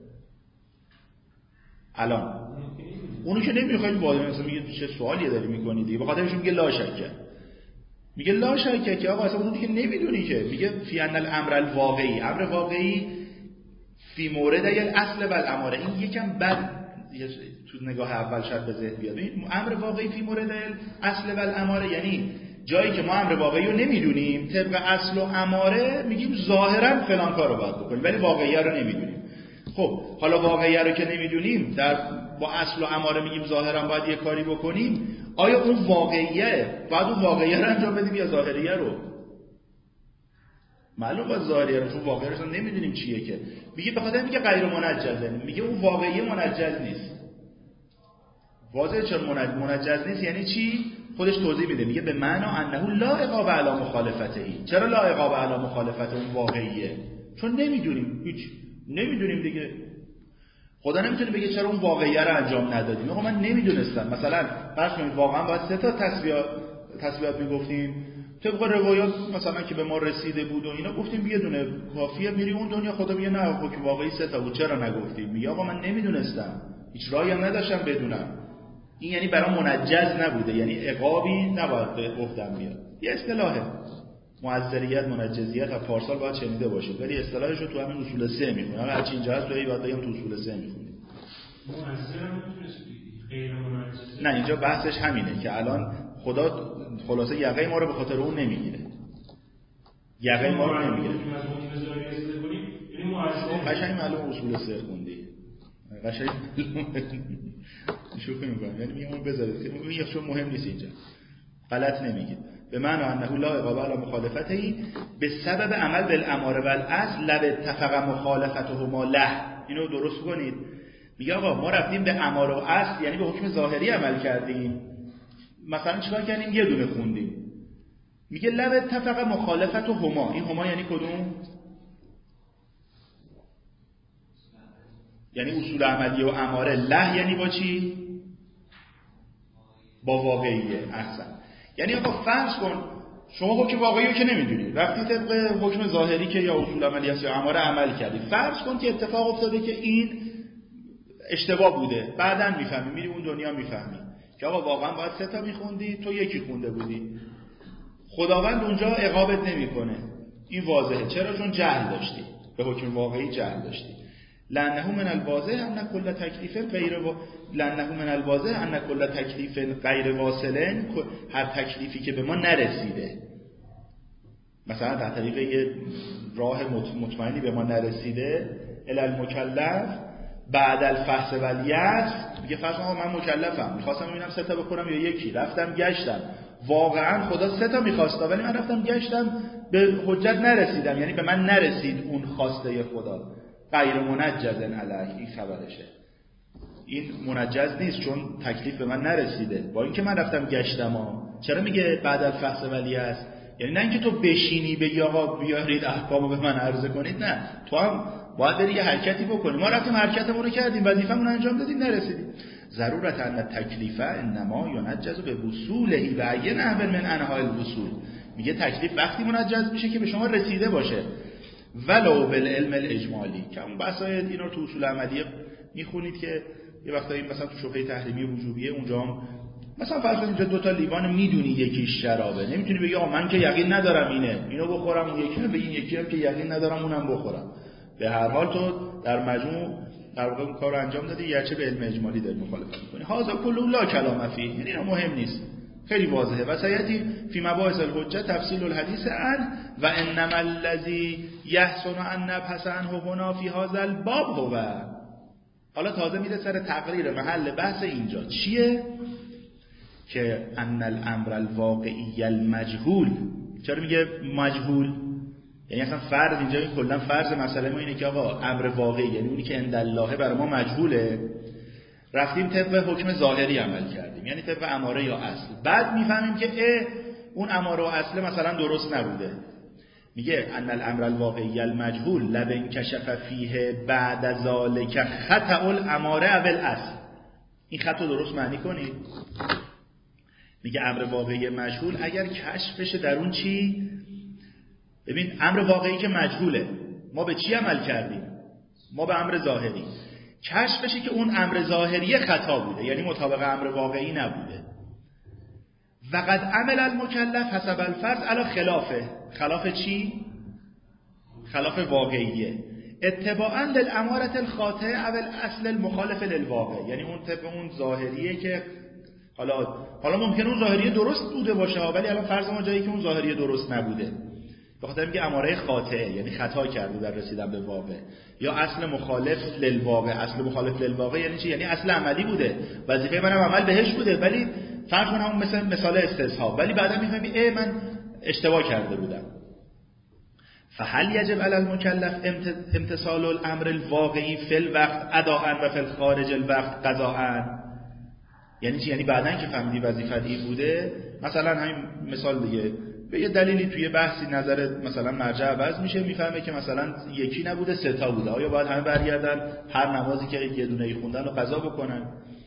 الان اونو که نمیخواید، باید مثلا میگه چه سوالی داری میکنید دیگه، به خاطرش میگه لا شک. میگه لا شک که آقا اصلا اون که نمیدونی که، میگه فی ان الامر الواقعی، امر واقعی فی مورد الاصل و الاماره. این یکم بد تو نگاه اول شاید به ذهن بیاد. امر واقعی فی مورد الاصل و الاماره یعنی جایی که ما امر واقعی رو نمیدونیم، طبق اصل و اماره میگیم ظاهرا فلان کارو باید بکنیم ولی واقعیه رو نمیدونیم. خب حالا واقعیه رو که نمیدونیم، با اصل و اماره میگیم ظاهرا باید یه کاری بکنیم، آیا اون واقعیه باید اون واقعیه رو انجام بدیم یا ظاهریه رو؟ معلوم باید ظاهریه رو، چون واقعیه رو نمیدونیم چیه که. میگه بخاطر میگه غیر منجزه، میگه اون واقعیه منجز نیست. واضحه چون منجز نیست یعنی چی؟ خودش توضیح میده، میگه به معنا انه لا عقاب علی مخالفته. چرا لا عقاب علی مخالفته اون واقعیه؟ چون نمیدونیم، هیچ نمیدونیم دیگه. خدا نمیتونه بگه چرا اون واقعیه رو انجام ندادیم. آقا من نمیدونستم. مثلا فرض کنید واقعا باید 3 تا تسبیحات میگفتیم طبق روایات مثلا که به ما رسیده بود و اینا، گفتیم یه دونه کافیه میری اون دنیا. خدا میگه نه حکم واقعی 3 تا بود، چرا نگفتیم؟ میگه آقا من نمیدونستم، هیچ راهی هم نداشتم بدونم. این یعنی برام منجز نبوده، یعنی عقابی نباید به گفتم بیاد. یه اصطلاحه معذریت، منجزیت و پارسال باید شنیده باشید، ولی اصطلاحش رو تو همین اصول 3 میخونه. هر چی اینجا هست توی باید بگم تو اصول 3 میخونید. نه اینجا بحثش همینه که الان خدا خلاصه یقه ما رو به خاطر اون نمیگیره. یقه ما رو نمیگیره. قشنگ معلوم اصول 3 خوندی. قشنگ شوخی میکنم، یعنی میگم بذارید این چون مهم نیست اینجا. غلط نمیگید. به معنی انه لا عقاب علی مخالفته به سبب عمل بالاماره والاصل لب اتفق مخالفتهما له. اینو درست کنید. میگه آقا ما رفتیم به اماره و اصل، یعنی به حکم ظاهری عمل کردیم. مثلا چیکار کردیم؟ یه دونه خوندیم. میگه لب اتفق مخالفتهما. این هما یعنی کدوم؟ یعنی اصول عملی و اماره. له یعنی با چی؟ با واقعیه. احسن. یعنی آقا فرض کن شما حکم واقعی رو که نمیدونی، رفتی طبق حکم ظاهری که یا اصول عملی است یا اماره عمل کردی. فرض کن که اتفاق افتاده که این اشتباه بوده، بعداً میفهمی، میری اون دنیا میفهمی که آقا واقعا باید 3 تا میخوندی، تو یکی خونده بودی. خداوند اونجا عقابت نمیکنه. این واضحه. چرا؟ چون جهل داشتی، به حکم واقعی جهل داشتی. لانه من الواضح ان کل تکلیف غیر واصل. هر تکلیفی که به ما نرسیده، مثلا در طریق یه راه مطمئنی به ما نرسیده، المکلف بعد الفحص و الیأس. میگه فرض کن من مکلفم، میخواستم ببینم 3 تا بخورم یا یکی، رفتم گشتم، واقعا خدا 3 تا میخواسته ولی من رفتم گشتم به حجت نرسیدم، یعنی به من نرسید اون خواسته خدا. غیر منجزن علیه، این خبرشه. این منجز نیست چون تکلیف به من نرسیده، با اینکه من رفتم گشتم. چرا میگه بعد الفحص و الیأس؟ یعنی نه اینکه تو بشینی بگی آقا بیارید احکامو به من عرضه کنید، نه، تو هم باید بری یه حرکتی بکنی. ما رفتیم حرکتمون رو کردیم، وظیفمون رو انجام دادیم، نرسیدیم. ضرورت ان تکلیفه انما ینجز به وصوله و ای نحو من انواع الوصول. میگه تکلیف وقتی منجز میشه که به شما رسیده باشه، ولو بالعلم الاجمالی. که اون بحثای اینا رو تو اصول عملیه میخونید که یه وقتایی مثلا تو شبهه تحریمی وجوبیه اونجا هم مثلا فرض کنید اینجا 2 تا لیوان میدونی یکیش شرابه، نمیتونی بگی آقا من که یقین ندارم اینو بخورم، اون یکی به این یکی هم که یقین ندارم اونم بخورم. به هر حال تو در مجموع در واقع اون کارو انجام دادی، گرچه به علم اجمالی داری مخالفت می‌کنی. هذا کله لا کلام فیه، یعنی اینا مهم نیست، خیلی واضحه. و سیاتی فی مباحث الحجه تفصیل الحدیث عن و انما الذی یحسن ان نبحث عنه هنا فی هذا الباب هو. حالا تازه میره سر تقریر محل بحث اینجا چیه؟ که ان الامر الواقعی المجهول. چرا میگه مجهول؟ یعنی اصلا فرض اینجا این کلا فرض مسئله ما اینه که آقا امر واقعی یعنی اونی که عند الله برای ما مجهوله، رفتیم طبق حکم ظاهری عمل کردیم، یعنی طبق اماره یا اصل. بعد میفهمیم که اون اماره و اصل مثلا درست نبوده. میگه ان الامر الواقعی المجهول لبن کشف فیه بعد ذالک خطأ الاماره او الاصل. این خط رو درست معنی کنید. میگه امر واقعی مجهول اگر کشف بشه در اون چی؟ ببین امر واقعی که مجهوله، ما به چی عمل کردیم؟ ما به امر ظاهری. کشف بشه که اون امر ظاهری خطا بوده، یعنی مطابق امر واقعی نبوده. و قد عمل المکلف حسب الفرض علی خلافه. خلاف چی؟ خلاف واقعیه. اتباعا للامارة الخاطئه او الاصل المخالف للواقع. یعنی اون طبق اون ظاهریه که حالا ممکنه اون ظاهریه درست بوده باشه، ولی الان فرض ما جایی که اون ظاهریه درست نبوده، به خاطر میگه اماره خاطئه، یعنی خطا کرده در رسیدن به واقع. یا اصل مخالف للواقع. اصل مخالف للواقع یعنی چی؟ یعنی اصل عملی بوده، وظیفه منم عمل بهش بوده، ولی فرض کن همون مثال استصحاب، ولی بعدا میفهمی من اشتباه کرده بودم. فهل یجب علی المکلف امتثال الامر الواقعی فی الوقت اداء و فی الخارج الوقت قضاء؟ یعنی چی؟ یعنی بعدن که فهمیدی وظیفت این بوده، مثلا همین مثال دیگه، به یه دلیلی توی بحثی نظر مثلا مرجع عوض میشه، میفهمه که مثلا یکی نبوده 3 تا بوده، آیا باید همه برگردن هر نمازی که یه دونه خوندن رو قضا بکنن؟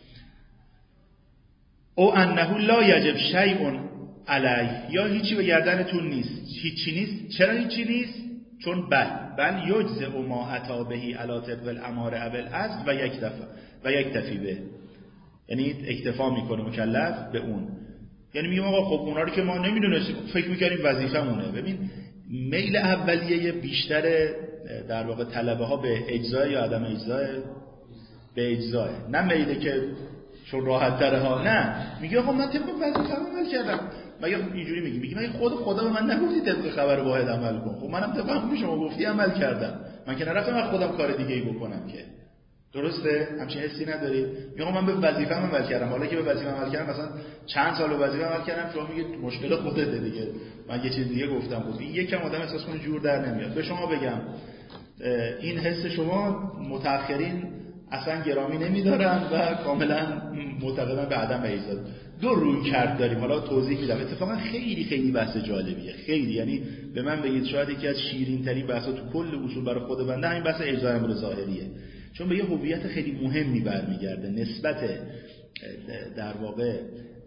او انه لا یجب شیء علیه، یا هیچی به گردنتون نیست. هیچی نیست. چرا هیچی نیست؟ چون بل یجزئ ما اتی بهی علی طبق الاماره او الاصل و یکتفی به، یعنی اکتفا میکنه مکلف به اون. یعنی میگم آقا خب اونا رو که ما نمیدونستیم، فکر میکنیم وظیفه‌مونه. ببین میل اولیه بیشتر در واقع طلبه ها به اجزا یا عدم اجزا؟ به اجزا. نه میله که چون راحت تره ها، نه میگه آقا من طبق وظیفه‌م عمل کردم. مگه اینجوری میگی مگه خدا به من نگفتی طبق خبر واحد عمل کن؟ خب منم طبق همون شما گفتی عمل کردم، من که نرفتم خودم کار دیگه ای بکنم که. درسته؟ همچین حسی نداری؟ میگم من به وظیفه‌م عمل کردم. حالا که به وظیفه‌م عمل کردم، مثلا چند سال به وظیفه‌م عمل کردم، شما میگید مشکل خودته دیگه، من یه چیز دیگه گفتم. خب این یکم آدم احساس کنه جور در نمیاد. به شما بگم این حس شما متأخرین اصلا گرامی نمیدارن و کاملا معتقدن به عدم ایجاد. دو روی کرد داریم، حالا توضیح میدم. اتفاقا خیلی بحث جالبیه، خیلی، یعنی به من بگید شاید یکی از شیرین ترین بحثا تو کل اصول برای خود بنده همین بحث اجزای امر ظاهریه، چون به یه هویت خیلی مهمی برمیگرده نسبت در واقع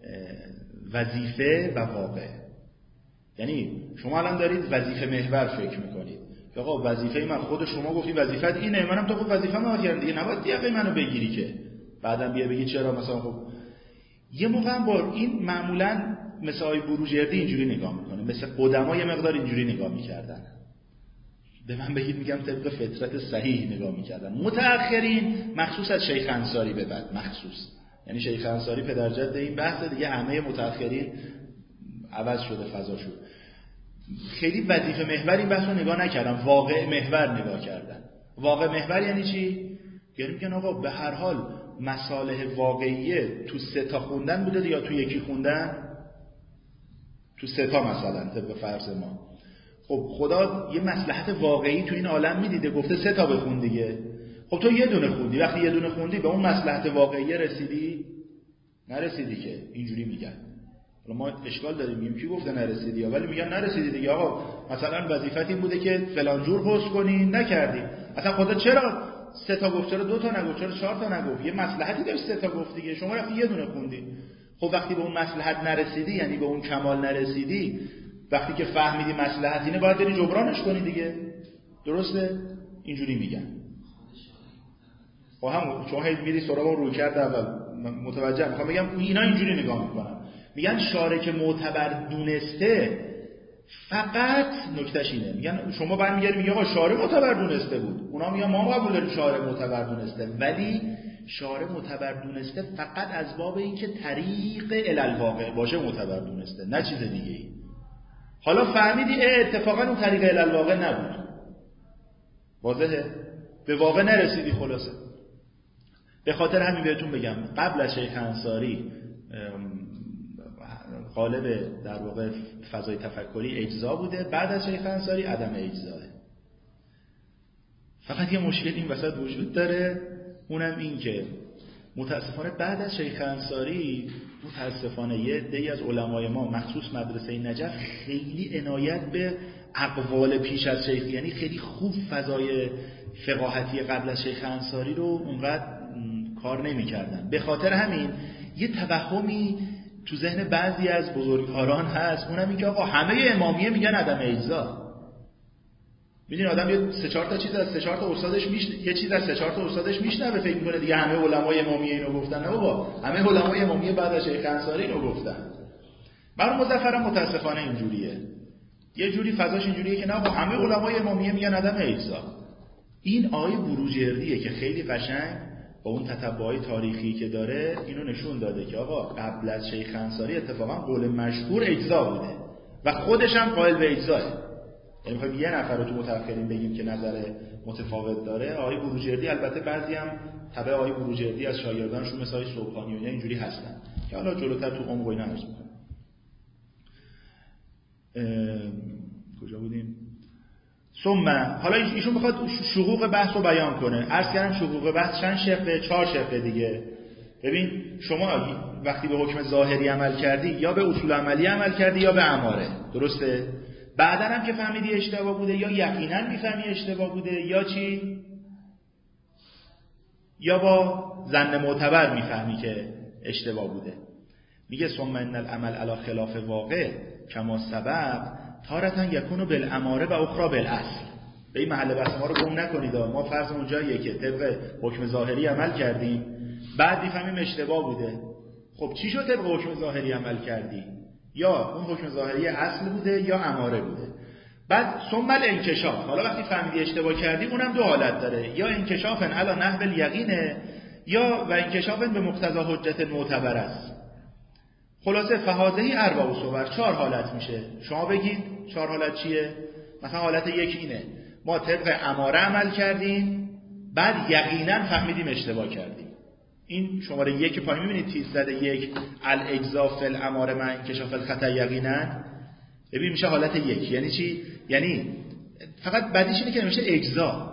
وظیفه و واقع. یعنی شما الان دارید وظیفه محور فکر میکنید که آقا وظیفه من، خود شما گفتی وظیفت اینه، منم تو خب وظیفه ما کردم دیگه، نباید دیگه منو بگیری که بعدم بیا بگی چرا مثلا. خب یه موقع هم با این معمولا مثل آقای بروجردی اینجوری نگاه میکنه، مثل قدما یه مقدار اینجوری نگاه میکردن، به من بگید میگم طبق فطرت صحیح نگاه میکردن. متأخرین مخصوص از شیخ انصاری به بعد، مخصوص یعنی شیخ انصاری پدرجد این بحث دیگه، همه متأخرین عوض شده، فضا شد. خیلی وظیفه محور این بحث رو نگاه نکردن، واقع محور نگاه کردن. واقع محور یعنی چی؟ یعنی میگن آقا به هر حال مصالح واقعیه تو 3 تا خوندن بوده یا تو یکی خوندن؟ تو 3 تا مثلا طبق فرض ما. خب خدا یه مصلحت واقعی تو این عالم میدیده، گفته 3 تا بخون دیگه. خب تو یه دونه خوندی، وقتی یه دونه خوندی به اون مصلحت واقعی رسیدی؟ نرسیدی که. اینجوری میگن. ما اشکال داریم میگیم کی گفته نرسیدی، ولی میگن نرسیدی دیگه. آقا مثلا وظیفت این بوده که فلان جور حفظ کنی، نکردی. اصلا خدا چرا 3 تا گفت، چرا 2 تا نگفت، چرا 4 تا نگفت؟ یه مصلحتی داشت 3 تا گفت دیگه، شما رفتی یه دونه خوندی. خب وقتی به اون مصلحت نرسیدی، یعنی به اون کمال نرسیدی، وقتی که فهمیدی مصلحت اینه باید بری جبرانش کنی دیگه. درسته؟ اینجوری میگن. خب همون شما هی میری سراغ اون رویکرد اول، متوجه میخوام بگم اینا اینجوری نگاه میکنن. میگن شارع که معتبر دونسته، فقط نکتهش اینه، میگن شما برمیگردی میگی آقا شارع معتبر دونسته بود، اونا میگن ما قبول داریم شارع معتبر دونسته، ولی شارع معتبر دونسته فقط از باب اینکه طریق الالواقع باشه معتبر دونسته، نه چیز دیگه ای. حالا فهمیدی اتفاقا اون طریق الالواقع نبود، واضحه، به واقع نرسیدی. خلاصه به خاطر همین بهتون بگم قبل از شیخ انصاری غالب در واقع فضای تفکری اجزا بوده، بعد از شیخ انصاری عدم اجزاه. فقط یه مشکل این وسط وجود داره، اونم این که متاسفانه بعد از شیخ انصاری متاسفانه یه عده‌ای از علمای ما مخصوص مدرسه نجف خیلی عنایت به اقوال پیش از شیخ، یعنی خیلی خوب فضای فقاهتی قبل از شیخ انصاری رو اونقدر کار نمی‌کردن. به خاطر همین یه توهمی تو ذهن بعضی از بزرگواران هست، اونم این که آقا همه امامیه میگن عدم اجزا. میدونی آدم یه 3-4 تا چیز از 3-4 تا استادش یه چیز از 3-4 تا استادش میشنوه، فکر میکنه دیگه همه علمای امامیه اینو گفتن. نه بابا، همه علمای امامیه بعد از شیخ انصاری اینو گفتن. بر مظفرم متاسفانه اینجوریه، یه جوری فضاش اینجوریه که نه همه علمای امامیه میگن عدم اجزا. این آیه بروجردیه که خیلی قشنگ با اون تتبعای تاریخی که داره اینو نشون داده که آقا قبل از شیخ انصاری اتفاقا قول مشهور اجزا بوده و خودش هم قائل به اجزاه. یعنی میخوایم یه نفر رو تو متأخرین بگیم که نظر متفاوت داره. آقای بروجردی البته بعضی هم تبع آقای بروجردی از شاگردانشون مثل آقای صبحانی و اینا اینجوری هستن که حالا جلوتر تو عمق اینا عرض می‌کنم. کجا بودیم؟ ثم حالا ایشون میخواد شقوق بحث رو بیان کنه. عرض کردم شقوق بحث چند شقه؟ 4 شقه دیگه. ببین شما وقتی به حکم ظاهری عمل کردی یا به اصول عملی عمل کردی یا به اماره، درسته؟ بعدا هم که فهمیدی اشتباه بوده یا یقینا میفهمی اشتباه بوده یا چی؟ یا با ظن معتبر میفهمی که اشتباه بوده. میگه ثم ان العمل علی خلاف واقع کما سبب تارتا یکونو بالاماره و اخرى بالاصل. به این محل بحث ما رو گم نکنید. ما فرضمون جاییه که طبق حکم ظاهری عمل کردیم بعد میفهمیم اشتباه بوده. خب چی شد طبق حکم ظاهری عمل کردی؟ یا اون حکم ظاهری اصل بوده یا اماره بوده. بعد ثم الانکشاف، حالا وقتی فهمیدی اشتباه کردی اونم دو حالت داره، یا انکشاف علی نحو الیقین یا و انکشاف به مقتضا حجت معتبر است. خلاصه فهذه اربع صور، 4 حالت میشه. شما بگید 4 حالت چیه؟ مثلا حالت یک اینه ما طبق اماره عمل کردیم بعد یقینا فهمیدیم اشتباه کردیم. این شماره 1 پایین میبینید تیز زده 1 الاجزا فی الاماره مع انکشاف الخطا یقینا. ببین میشه حالت 1. یعنی چی؟ یعنی فقط بعدیش اینه که نمیشه اجزا،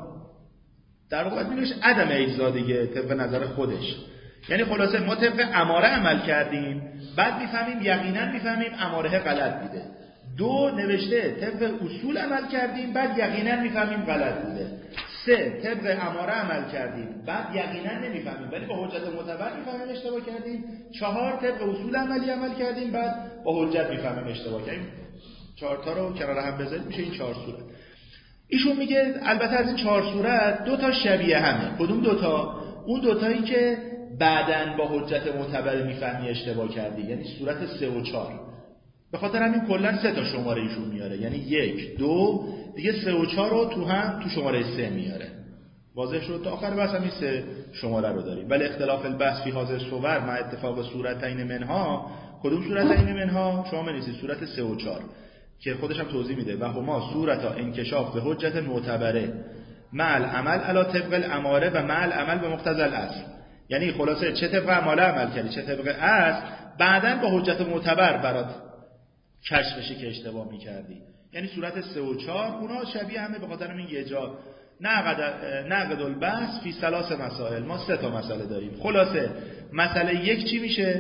در واقع باید میشه عدم اجزا دیگه طبق نظر خودش. یعنی خلاصه ما طبق اماره عمل کردیم بعد میفهمیم یقینا میفهمیم اماره غلط بوده. 2 نوشته طبق اصول عمل کردیم بعد یقینا میفهمیم غلط بوده. 3 طبق اماره عمل کردیم بعد یقینا نمیفهمیم ولی با حجت معتبر میفهمیم اشتباه کردیم. 4 طبق اصول عملی عمل کردیم بعد با حجت میفهمیم اشتباه کردیم. 4 تا رو کنار هم بذارید میشه این 4 صورت. ایشون میگه البته از این 4 صورت 2 تا شبیه همه. کدوم 2 تا؟ اون 2 تایی که بعدن با حجت معتبر میفهمی اشتباه کردی، یعنی صورت 3 و 4. به خاطر همین کلا 3 تا شماره ایشون میاره، یعنی 1 2 دیگه 3 و 4 رو تو شماره 3 میاره. واضح شد؟ تا آخر بحث همین 3 شماره رو داریم. ولی اختلاف البحث فی هذه الصور مع اتفاق صورتین منها. کدوم صورتین منها؟ شما بنویسید صورت 3 و 4 که خودش هم توضیح میده. و هما صورتا انکشاف به حجت معتبره مع العمل علی طبق الاماره و مع العمل به مقتضی الاصل. یعنی خلاصه چه طبق اماره عمل کردی چه طبق اصل بعداً با حجت معتبر برات کشف بشه که اشتباه میکردی. یعنی صورت 3 و 4 اونا شبیه همه. به خاطر همین یه جا نقد البحث فی 3 مسائل، ما 3 تا مسئله داریم. خلاصه مسئله 1 چی میشه؟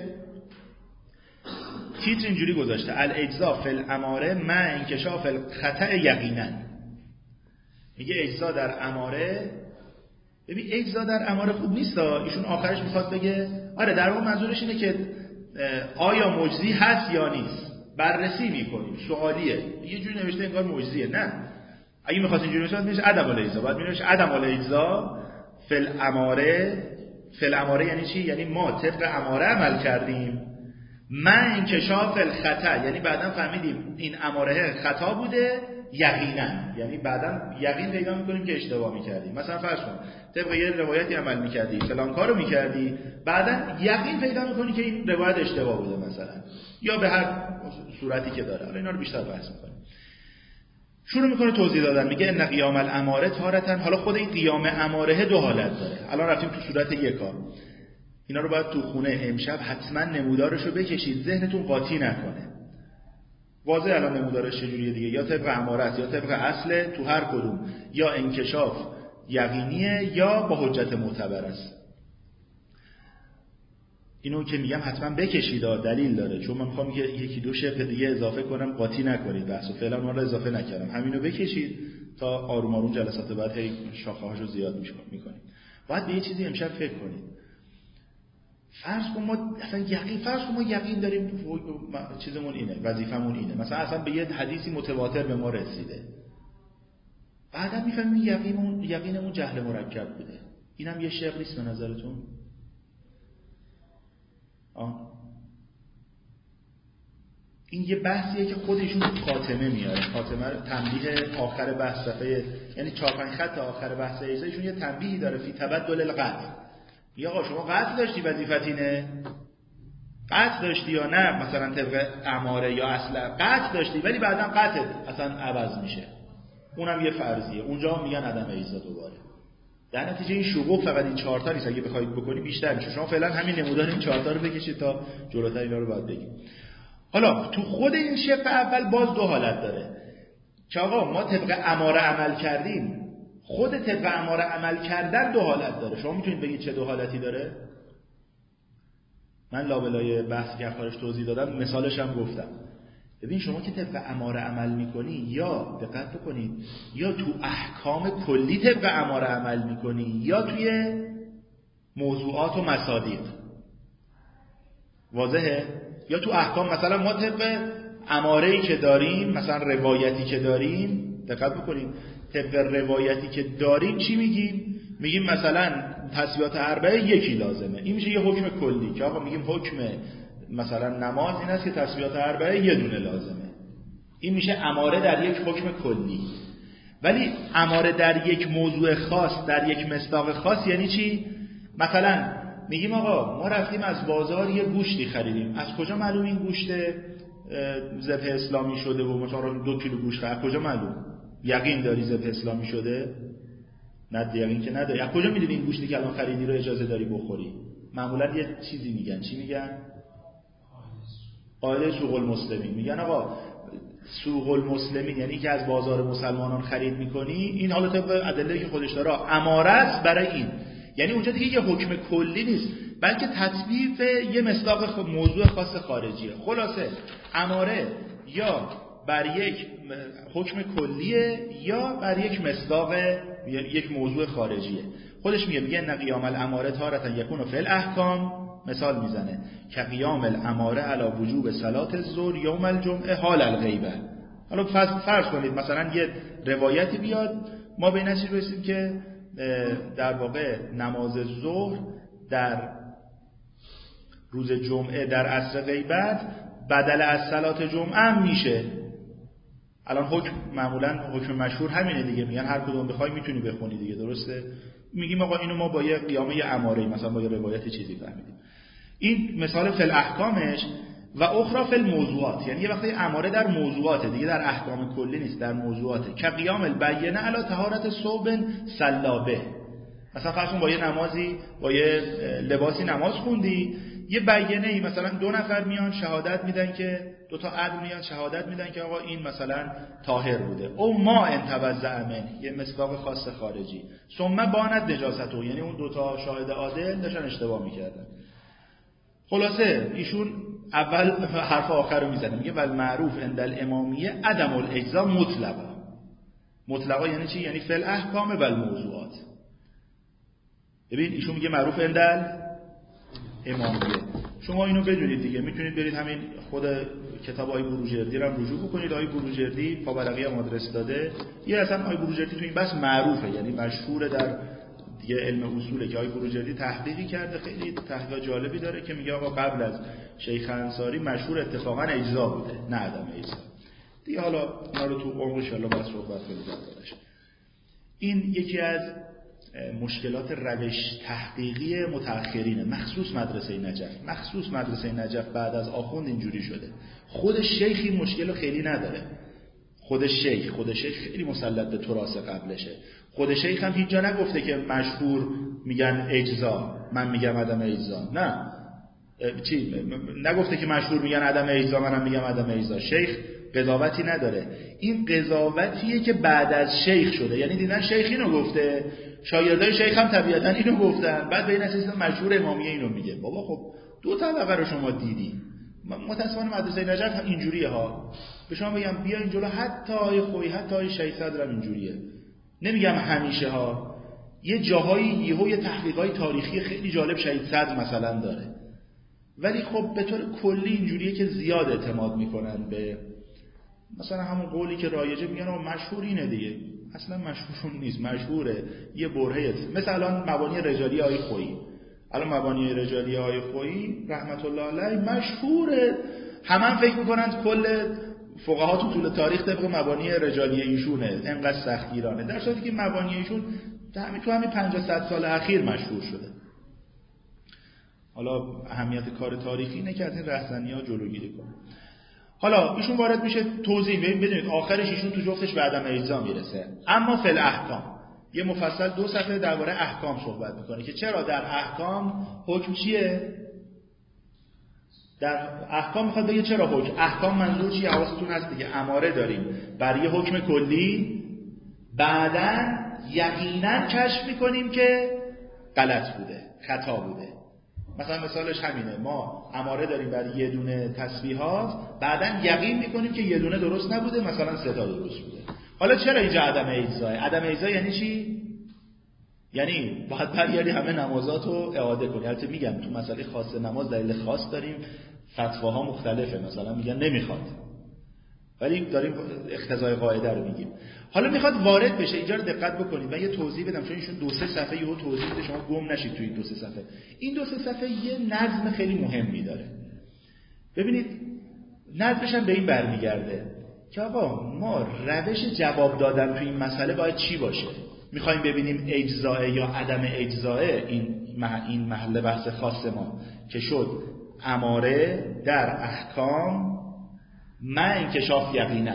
تیتر اینجوری گذاشته الاجزا فی الاماره مع انکشاف الخطا یقینا. میگه اجزا در اماره. ببین اجزا در اماره خوب نیست. ایشون آخرش میخواد بگه آره در واقع منظورش اینه که آیا مجزی هست یا نیست، بررسی میکنیم، سوالیه. یه جوری نوشته انگار مجزیه. نه، اگه میخواست اینجوری نوشته میشه عدم الاجزا، بعد مینوشه عدم الاجزا فی الاماره. فی الاماره یعنی چی؟ یعنی ما طبق اماره عمل کردیم من انکشاف الخطا، یعنی بعداً فهمیدیم این اماره خطا بوده یقینا، یعنی بعداً یقین پیدا میکنیم که اشتباه میکردیم. مثلا فرض کن طبق یه روایتی عمل میکردی فلان کارو میکردی بعداً یقین پیدا میکنی که این روایت اشتباه بوده مثلا، یا به هر صورتی که داره. حالا اینا رو بیشتر بحث میکنیم. شروع میکنه توضیح دادن. میگه ان قیام الاماره تارتن. حالا خود این قیام اماره 2 حالت داره. الان رفتیم تو صورت 1. اینا رو باید تو خونه امشب حتما نمودارشو بکشید، ذهنتون قاطی نکنه. واضح الان نمودارش چجوریه دیگه، یا طبق اماره است یا طبق اصل، تو هر کدوم یا انکشاف یقینیه یا با حجت معتبر است. اینو که میگم حتما بکشید، دلیل داره، چون من میخوام یکی 2 شق دیگه اضافه کنم، قاطی نکنید بحثو. فعلا اون رو اضافه نکردم، همینو بکشید تا آروم آروم جلسات بعد هی شاخه‌هاشو زیاد میکنیم. باید به یه چیزی امشب فکر کنید. فرض کن ما اصلا یقین داریم چیزمون اینه، وظیفمون اینه، مثلا اصلا به یه حدیثی متواتر به ما رسیده، بعدا میفهمیم یقینمون جهل مرکب بوده. اینم یه شق نیست به نظرتون؟ این یه بحثیه که خودشون خاتمه میاره. خاتمه تنبیه آخر بحث صفحه، یعنی 4-5 خط آخر بحث ایشون یه تنبیهی داره فی تبدل القتل. یا آقا شما قتل داشتی وظیفت اینه؟ قتل داشتی یا نه؟ مثلا طبق اماره یا اصلا قتل داشتی ولی بعدا قتل اصلا عوض میشه، اونم یه فرضیه. اونجا میگن عدم ایزا دوباره. در نتیجه این شقوق فقط این 4 تا نیست، اگه بخواید بکنی بیشتر میشه. شما فعلا همین نمودار این 4 تا رو بکشید تا جلوتر اینا رو بعد بگیم. حالا تو خود این شق اول باز 2 حالت داره که آقا ما طبق اماره عمل کردیم. خود طبق اماره عمل کردن 2 حالت داره. شما میتونید بگید چه 2 حالتی داره؟ من لابلای بحثی که خارج توضیح دادم مثالش هم گفتم. ببین شما که طبق اماره عمل میکنی، یا دقت بکنید، یا تو احکام کلی طبق اماره عمل میکنی یا توی موضوعات و مصادیق. واضحه؟ یا تو احکام مثلا ما طبق اماره‌ای که داریم، مثلا روایتی که داریم، دقت بکنید، طبق روایتی که داریم چی میگیم؟ میگیم مثلا تسبیحات اربعه 1 لازمه. این میشه یه حکم کلی که آقا میگیم حکم مثلا نماز این است که تسبیحات اربعه 1 دونه لازمه. این میشه اماره در یک حکم کلی. ولی اماره در یک موضوع خاص، در یک مصداق خاص یعنی چی؟ مثلا میگیم آقا ما رفتیم از بازار یه گوشتی خریدیم. از کجا معلوم این گوشت ذبح اسلامی شده و مثلا 2 کیلو گوشت از کجا معلوم؟ یقین داری ذبح اسلامی شده؟ نه یقین که نداری. از کجا میدونی این گوشتی که الان خریدی رو اجازه داری بخوری؟ معمولا یه چیزی میگن. چی میگن؟ قاعده سوق المسلمین. میگن آقا سوق المسلمین یعنی که از بازار مسلمانان خرید میکنی، این حالا طبق ادله که خودش داره اماره است برای این. یعنی اونجا دیگه یه حکم کلی نیست، بلکه تطبیق یه مصداق موضوع خاص خارجیه. خلاصه اماره یا بر یک حکم کلیه یا بر یک مصداق یک موضوع خارجیه. خودش میگه نه قیام الاماره تارة یکون فی الاحکام، مثال میزنه که قیام الاماره علی وجوب صلات الظهر یوم الجمعه حال الغیبه. حالا فرض کنید مثلا یه روایتی بیاد، ما به این نتیجه برسیم که در واقع نماز ظهر در روز جمعه در عصر غیبت بدل از صلات جمعه هم میشه. الان حکم معمولا حکم مشهور همینه دیگه، میگن هر کدوم بخوای میتونی بخونی دیگه، درسته؟ میگیم آقا اینو ما با یه قیامه اماره مثلا با یه روایت چیزی فهمیدیم. این مثال فی الاحکامش. و اخرى فی الموضوعات، یعنی یه وقتی اماره در موضوعاته دیگه، در احکام کلی نیست، در موضوعاته. که قیام البینه علی طهارت ثوب سلابه. مثلا فرض کن با یه نمازی با یه لباسی نماز خوندی، یه بیانه ای مثلا 2 نفر میان شهادت میدن که 2 تا عدل میان شهادت میدن که آقا این مثلا طاهر بوده. او ما انتوزع من، یه مصداق خاص خارجی. ثم بانت نجاسته، یعنی اون 2 تا شاهد عادل داشتن اشتباه میکردن. خلاصه ایشون اول حرف آخر رو میزنه، میگه ول معروف عند الامامیه عدم الاجزاء مطلقا. مطلقا یعنی چی؟ یعنی فی الاحکام و الموضوعات. ببین ایشون میگه معروف عند الامامیه. شما اینو بدونید دیگه، میتونید برید همین خود کتاب آقای بروجردی رو رجوع بکنید. آقای بروجردی پاورقی هم آدرس داده. یه اصلا آقای بروجردی تو این بحث معروفه، یعنی مشهوره در دیگه علم اصوله که آقای بروجردی تحقیقی کرده، خیلی تحقیق جالبی داره که میگه آقا قبل از شیخ انصاری مشهور اتفاقا اجزا بوده نه عدم اجزا. دیگه حالا اونا رو تو عمق ان شاء الله باید صحبت کنیم درش. این یکی از مشکلات روش تحقیقی متأخرینه، مخصوص مدرسه نجف بعد از آخوند اینجوری شده. خود شیخ این مشکل رو خیلی نداره. خود شیخ خیلی مسلط به تراث قبلشه. خود شیخ هم هیچ جا نگفته که مشهور میگن اجزا من میگم عدم اجزا. نه نگفته که مشهور میگن عدم اجزا منم میگم عدم اجزا. شیخ قضاوتی نداره. این قضاوتیه که بعد از شیخ شده، یعنی دیدن شیخ اینو گفته، شاگردای شیخ هم طبیعتا اینو گفتن، بعد به این اساس مشهور امامیه اینو میگه. بابا خب 2 طبقه رو شما دیدی. متأسفانه مدرسه نجف هم اینجوریه ها. به شما بگم بیا این جلو، حتی آیه خویی حتی آیه شیخ صدر هم اینجوریه. نمیگم همیشه ها، یه جاهایی یه تحقیقات تاریخی خیلی جالب شهید صدر مثلا داره، ولی خب به طور کلی اینجوریه که زیاد اعتماد میکنن به مثلا همون قولی که رایجه، میگن مشهور اینه دیگه. اصلا مشهور نیست، مشهوره یه برهه. مثلا مبانی رجالی آیه خویی، الان مبانی رجالی آیه خویی رحمت الله علیه مشهوره، همه فکر میکنند کل فقها تو طول تاریخ طبق مبانی رجالی ایشونه، انقدر سختگیرانه، در صورتی که مبانی ایشون تو همین 50-100 سال اخیر مشهور شده. حالا اهمیت کار تاریخی اینه که از این رهزنی‌ها جلوگیری کنه. حالا ایشون وارد میشه توضیح، بدونید آخرش ایشون تو جفتش به عدم اجزا میرسه. اما فی الاحکام یه مفصل 2 صفحه درباره احکام صحبت میکنه که چرا در احکام حکم چیه؟ در احکام میخواد بگه چرا حکم. احکام منظور چیه؟ حواستون هست دیگه، اماره داریم بر یه حکم کلی، بعداً یقیناً کشف میکنیم که غلط بوده، خطا بوده. مثلا مثالش همینه، ما اماره داریم بر یه دونه تسبیحات، بعداً یقین میکنیم که یه دونه درست نبوده، مثلا 3 تا درست بوده. حالا چرا اینجا عدم اجزا؟ عدم اجزا یعنی چی؟ یعنی باید برگردی همه نمازات رو اعاده کنی. البته میگم تو مسئله خاص نماز دلیل خاص داریم، فتواها مختلفه، مثلا میگن نمیخواد، ولی داریم اقتضای قاعده رو میگیم. حالا میخواد وارد بشه، اینجا رو دقت بکنید. من یه توضیح بدم چون ایشون 2-3 صفحه یهو توضیح بده، شما گم نشید توی این 2-3 صفحه. این 2-3 صفحه یه نظم خیلی مهمی داره. ببینید نظمش هم به این برمیگرده که آقا ما روش جواب دادن توی این مسئله باید چی باشه. میخوایم ببینیم اجزاء یا عدم اجزاء این محل بحث خاص ما که شد اماره در احکام من انکشاف یقینا.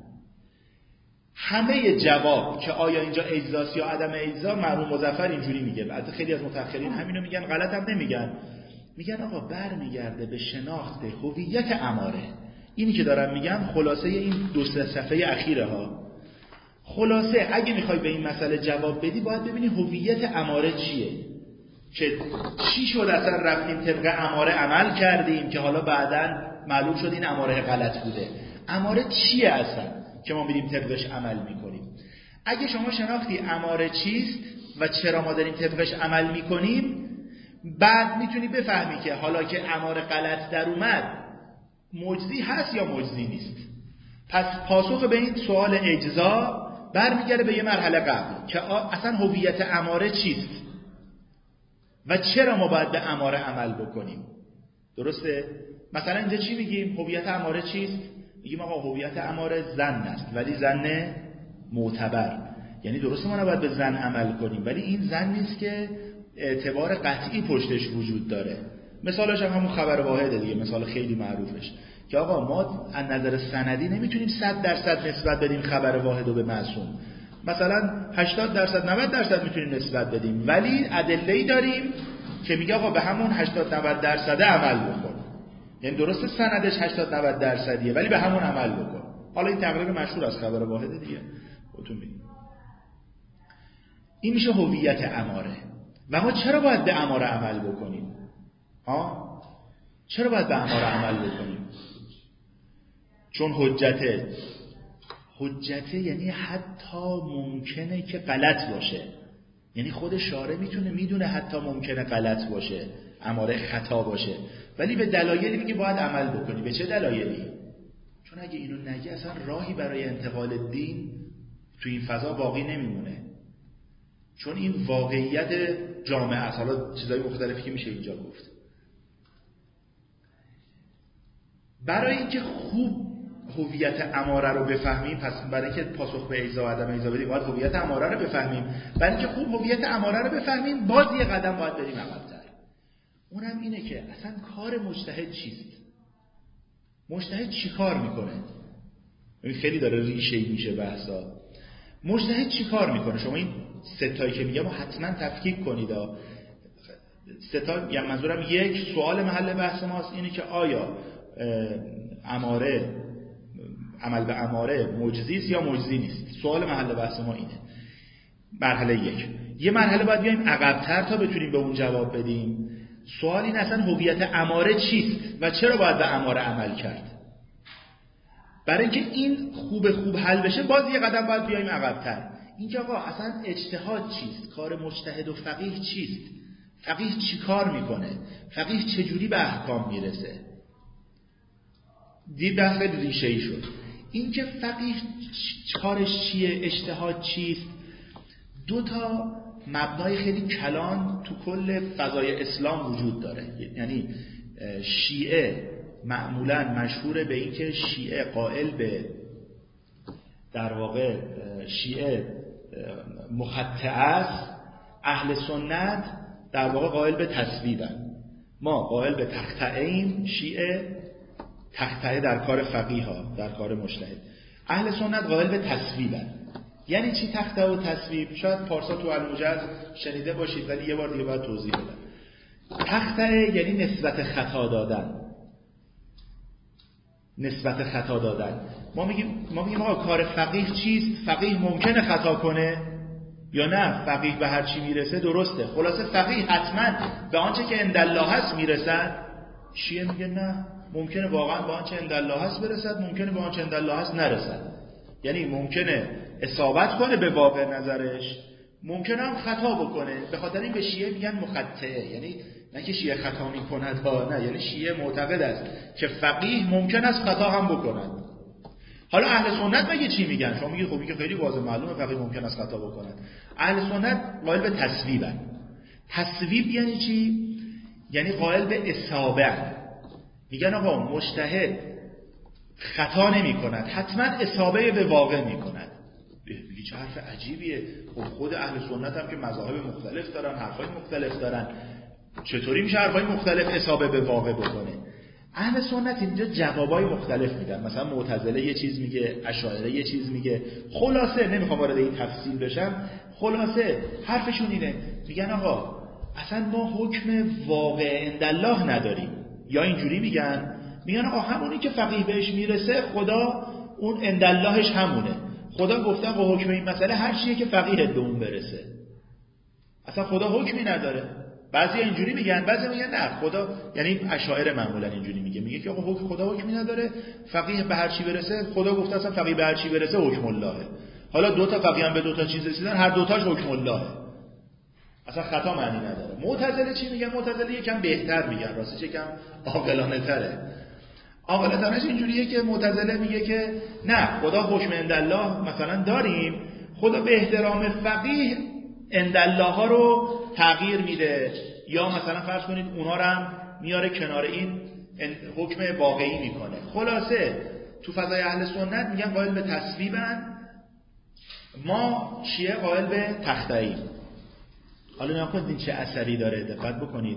همه جواب که آیا اینجا اجزاست یا عدم اجزا، مرحوم مظفر اینجوری میگه، البته خیلی از متأخرین همینو میگن، غلط هم نمیگن، میگن آقا برمیگرده به شناخت هویت اماره. اینی که دارم میگم خلاصه این 2-3 صفحه اخیره ها. خلاصه اگه میخوای به این مسئله جواب بدی باید ببینی هویت اماره چیه، که چی شد اصلا رفتیم طبق اماره عمل کردیم که حالا بعداً معلوم شد این اماره غلط بوده. اماره چیه اصلا که ما میریم طبقش عمل میکنیم؟ اگه شما شناختی اماره چیست و چرا ما داریم طبقش عمل میکنیم، بعد میتونی بفهمی که حالا که اماره غلط در اومد مجزی هست یا مجزی نیست. پس پاسخ به این سوال اجزا برمیگره به یه مرحله قبل که اصلا هویت اماره چیست و چرا ما باید به اماره عمل بکنیم. درسته؟ مثلا اینجا چی میگیم؟ هویت اماره چیست؟ میگیم آقا هویت اماره زن است، ولی زن معتبر. یعنی درسته ما نباید به زن عمل کنیم، ولی این زن نیست که اعتبار قطعی پشتش وجود داره. مثالش هم همون خبر واحده دیگه، مثال خیلی معروفش که آقا ما از نظر سندی نمیتونیم 100% نسبت بدیم خبر واحد رو به معصوم. مثلا 80% 90% میتونیم نسبت بدیم، ولی ادله‌ای داریم که میگه آقا به همون 80-90% عمل بکن. یعنی درسته سندش 80-90%، ولی به همون عمل بکن. حالا این تقریر مشهور از خبر واحده دیگه، خودتون میدونید. این میشه هویت اماره. و ما چرا باید به اماره عمل بکنیم؟ چرا باید به اماره عمل بکنیم؟ چون حجته یعنی حتی ممکنه که غلط باشه. یعنی خود شارع میدونه حتی ممکنه غلط باشه، اماره خطا باشه، ولی به دلایلی میگه باید عمل بکنی. به چه دلایلی؟ چون اگه اینو نگه اصلا راهی برای انتقال دین تو این فضا باقی نمیمونه. چون این واقعیت جامعه است. حالا چیزای مختلفی که میشه اینجا گفت. برای اینکه خوب هویت اماره رو بفهمیم، پس برای اینکه پاسخ به اجزا و عدم اجزا بدیم باید هویت اماره رو بفهمیم. برای اینکه خوب هویت اماره رو بفهمیم باز یه قدم باید بریم عقب‌تر. اونم اینه که اصلا کار مجتهد چیست؟ مجتهد چی کار میکنه؟ این خیلی داره ریشه‌ای میشه بحثا. مجتهد چی کار میکنه؟ شما این 3 تایی که میگم حتما تفکیک کنید. 3 تا، یعنی منظورم یک، سوال محل بحث ماست اینه که آیا اماره، عمل به اماره مجزی است یا مجزی نیست. سوال محل بحث ما اینه. مرحله 1. یه مرحله باید بیایم عقب‌تر تا بتونیم به اون جواب بدیم. سوال این اصلا هویت اماره چیست و چرا باید به اماره عمل کرد؟ برای اینکه این خوب حل بشه باز یه قدم باید بیایم عقب‌تر. اینکه آقا اصلا اجتهاد چیست؟ کار مجتهد و فقیه چیست؟ فقیه چی کار میکنه؟ فقیه چجوری به احکام میرسه؟ دید بحث ریشه‌ای شد. این که فقیه کارش چیه، اجتهاد چیست، 2 تا مبنای خیلی کلان تو کل فضای اسلام وجود داره. یعنی شیعه معمولا مشهور به این که شیعه قائل به در واقع شیعه مخطئه است، اهل سنت در واقع قائل به تصویبن. ما قائل به تخطئه‌ایم، شیعه تخطئه در کار فقیه ها، در کار مجتهد. اهل سنت قائل به تصویبن. یعنی چی تخطئه و تصویب؟ شاید پارسا تو الموجز شنیده باشید ولی یه بار دیگه باید توضیح بدم. تخطئه یعنی نسبت خطا دادن. نسبت خطا دادن. ما میگیم آقا کار فقیه چیست؟ فقیه ممکنه خطا کنه یا نه؟ فقیه به هر چی میرسه درسته. خلاصه فقیه حتما به آنچه که عندالله هست میرسد. شیعه میگه نه، ممکنه واقعا به آنچه عندالله هست برسد، ممکنه به آنچه عندالله هست نرسد. یعنی ممکنه اصابت کنه به واقع نظرش، ممکنه هم خطا بکنه. به خاطر این به شیعه میگن مخطئه. یعنی نه که شیعه خطا میکند ها، نه، یعنی شیعه معتقد است که فقیه ممکن است خطا هم بکند. حالا اهل سنت مگه چی میگن؟ شما میگید خب این که خیلی واضح معلومه فقیه ممکن است خطا بکند. اهل سنت قائل به تصویبن. تصویب یعنی چی؟ یعنی قائل به اصابه. میگن آقا مجتهد خطا نمی کند، حتما اصابه به واقع می کند. میگی چه حرف عجیبیه. خب خود اهل سنت هم که مذاهب مختلف دارن، حرفای مختلف دارن، چطوری میشه حرفای مختلف اصابه به واقع بکنه؟ اهل سنت اینجا جوابای مختلف میدن. مثلا معتزله یه چیز میگه، اشاعره یه چیز میگه. خلاصه نمیخوام وارد این تفصیل بشم، خلاصه حرفشون اینه، میگن آقا اصلا ما حکم واقع عندالله نداریم. یا اینجوری میگن آقا همونی که فقیه بهش میرسه خدا اون عنداللهش همونه. خدا گفته آقا حکم این مسئله هر چیه که فقیه به اون برسه. اصلا خدا حکمی نداره. بعضی اینجوری میگن، بعضی میگن نه خدا، یعنی اشاعره معمولا اینجوری میگه که آقا خدا حکمی نداره، فقیه به هر چی برسه. خدا گفته اصلا فقیه به هر چی برسه حکم اللهه. حالا دو تا فقیه هم به دو تا چیز رسیدن، هر دو تاش حکم اللهه. اصلا خطا معنی نداره. معتزله چی میگن؟ معتزله یکم بهتر میگن، راستش یکم عاقلانه تره. عاقلانه ترش اینجوریه که معتزله میگه که نه، خدا حکم عندالله مثلا داریم، خدا به احترام فقیه عندالله ها رو تغییر میده، یا مثلا فرض کنید اونا رو هم میاره کنار این حکم واقعی میکنه. خلاصه تو فضای اهل سنت میگن قائل به تصویبن، ما شیعه قائل به تخطئه‌ایم. حالا نگاه کنید این چه اثری داره، دقت بکنید.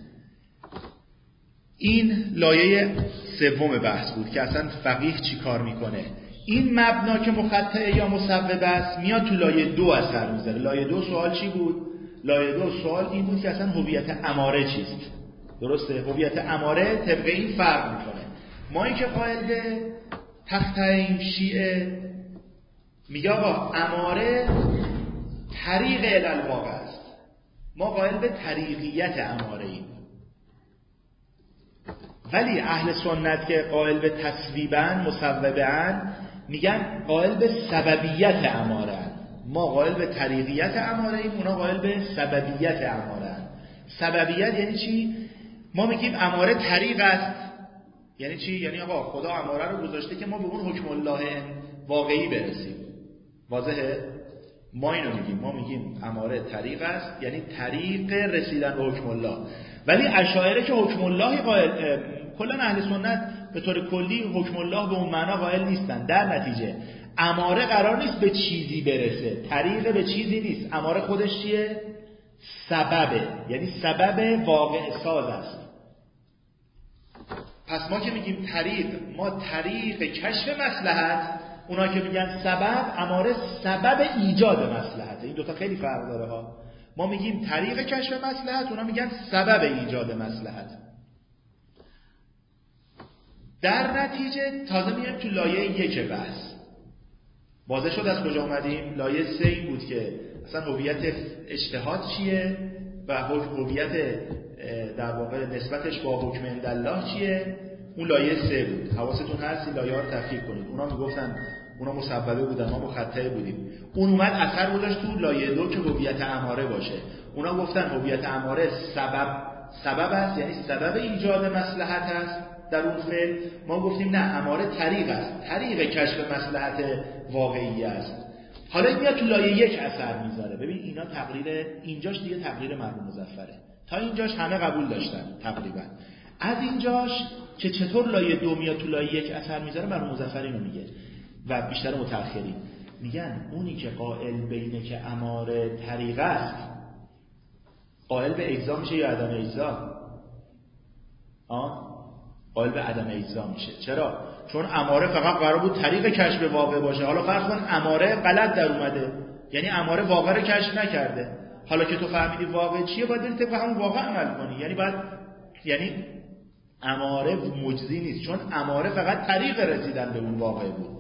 این لایه سوم بحث بود که اصلا فقیه چی کار میکنه. این مبنا که مخطئه یا مصوب است میاد تو لایه 2 اثر میذاره. لایه 2 سوال چی بود؟ لایه 2 سوال این بود که اصلا هویت اماره چیست. درسته؟ هویت اماره طبق این فرق میکنه. ما این که قائل به تخطئه‌ایم شیعه میگه آقا اماره طریق الالواقع است. ما قائل به طریقیت اماره ایم. ولی اهل سنت که قائل به تصویبن، مصوبن، میگن قائل به سببیت اماره. ما قائل به طریقیت اماره ایم، اونا قائل به سببیت اماره. سببیت یعنی چی؟ ما میگیم اماره طریق است. یعنی چی؟ یعنی آقا خدا اماره رو گذاشته که ما به اون حکم الله واقعی برسیم. واضحه؟ ما اینو میگیم. ما میگیم اماره طریق است، یعنی طریق رسیدن به حکم الله. ولی اشاعره که حکم الله قائل، کلا اهل سنت به طور کلی حکم الله به اون معنا قائل نیستن. در نتیجه اماره قرار نیست به چیزی برسه، طریق به چیزی نیست. اماره خودش چیه؟ سببه، یعنی سبب واقع ساز است. پس ما که میگیم طریق، ما طریق کشف مصلحت، اونا که میگن سبب، اماره سبب ایجاد مصلحت. این دوتا خیلی فرق داره ها. ما میگیم طریق کشف مصلحت، اونا میگن سبب ایجاد مصلحت. در نتیجه تازه میایم تو لایه 1 بحث. واضح شد از کجا اومدیم؟ لایه 3 این بود که اصلا هویت اجتهاد چیه و هویت در واقع نسبتش با حکم عندالله چیه. اون لایه 3 بود. حواستون هست این لایه‌ها رو تفکیک کنید. اونا میگفتن اونا مصوبه بودن، ما مخطئه بودیم. اون اومد اثر گذاشت تو لایه 2 که هویت اماره باشه. اونا گفتن هویت اماره سبب است، یعنی سبب ایجاد مصلحت است در اون فعل. ما گفتیم نه، اماره طریق است، طریق کشف مصلحت واقعی است. حالا این میاد تو لایه 1 اثر میذاره. ببین اینا تقریر اینجاش دیگه تقریر مرحوم مظفره. تا اینجاش همه قبول داشتن تقریبا. از اینجاش که چطور لایه 2 میاد تو لایه 1 اثر میذاره، مرحوم مظفری اینو میگه و بیشتر متأخرین میگن اونی که قائل به اینه که اماره طریقه است قائل به اجزا میشه یا عدم اجزا؟ قائل به عدم اجزا میشه. چرا؟ چون اماره فقط قرار بود طریق کشف واقع باشه. حالا فرض کن اماره غلط در اومده، یعنی اماره واقع رو کشف نکرده. حالا که تو فهمیدی واقع چیه، باید بری طبق همون واقع عمل کنی. یعنی اماره مجزی نیست، چون اماره فقط طریق رسیدن به اون واقع بود.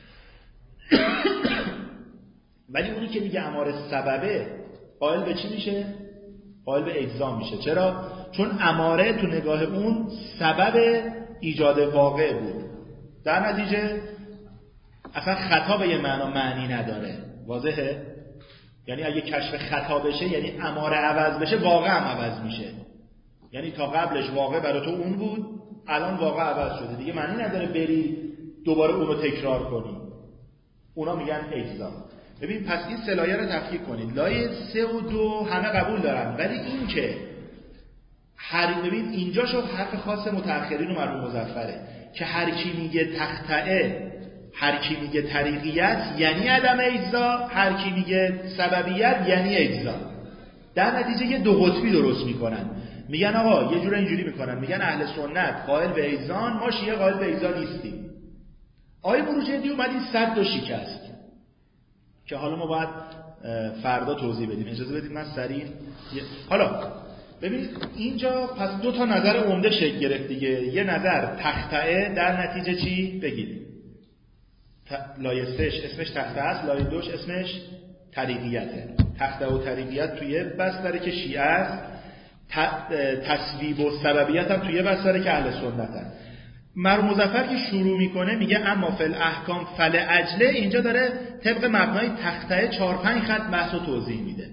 ولی اونی که میگه اماره سببه قائل به چی میشه؟ قائل به اجزا میشه. چرا؟ چون اماره تو نگاه اون سبب ایجاد واقع بود. در نتیجه اصلا خطا به یه معنی نداره. واضحه؟ یعنی اگه کشف خطا بشه، یعنی اماره عوض بشه، واقع هم عوض میشه. یعنی تا قبلش واقع برای تو اون بود، الان واقع عوض شده، دیگه معنی نداره بری دوباره اون رو تکرار کنی. اونا میگن اجزا. ببین پس این سه لایه رو تفکیک کنید. لایه 3 و 2 همه قبول دارن، ولی این که ببین اینجاشو حرف خاص متأخرین و مرحوم مظفره که هر کی میگه تقطعه، هر کی میگه طریقیت یعنی عدم اجزا، هر کی میگه سببیت یعنی اجزا. در نتیجه یه دو قطبی درست میکنن. میگن آقا یه جوره اینجوری میکنن، میگن اهل سنت قائل به اجزان، ما شیعه قائل به اجزا نیستیم. آیه بروجردی اومد این صد و شکست که حالا ما باید فردا توضیح بدیم. اجازه بدید من سریع حالا ببینید اینجا پس دو تا نظر عمده شکل گرفت دیگه. یه نظر تقطعه، در نتیجه چی بگید؟ لایه 3 اسمش تقطعه است، لایه 2 اسمش طریقیته. تقطعه و طریقیت توی بستره که شیعه است، تصویب و سببیت هم توی بستره که اهل سنت هست. مرحوم مظفر که شروع میکنه میگه اما فل احکام فل اجله، اینجا داره طبق مبنای تقطعه 4-5 خط بحث و توضیح میده.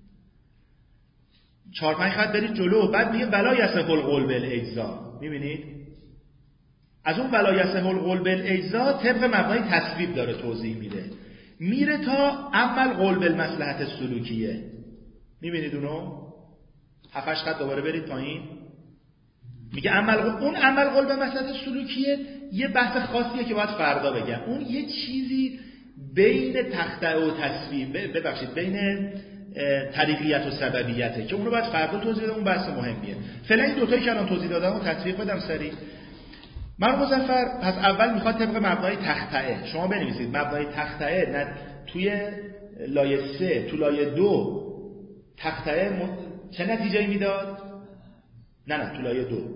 4-5 خط برید جلو، بعد میگه ولا یصح القول بالاجزا. میبینید از اون ولا یصح القول بالاجزا طبق مبنای تصویب داره توضیح میده، میره تا اما القول بالمصلحت السلوکیه. میبینید اونو 7-8 خط دوباره برید پایین، میگه اون عمل قول به مصلحت سلوکیه یه بحث خاصیه که باید فردا بگم. اون یه چیزی بین تقطعه و تصویب، ببخشید بین طریقیت و سببیته که اون رو باید فردا توضیح بدم. اون بحث مهمیه. فعلا این دوتایی که الان توضیح دادم رو تطبیق بدم سریع. مرحوم مظفر پس اول میخواد طبق مبنای تقطعه، شما بنویسید مبنای تقطعه توی لایه 3 تو لایه 2 تقطعه چه نتیجه‌ای میداد؟ نه تو لایه 2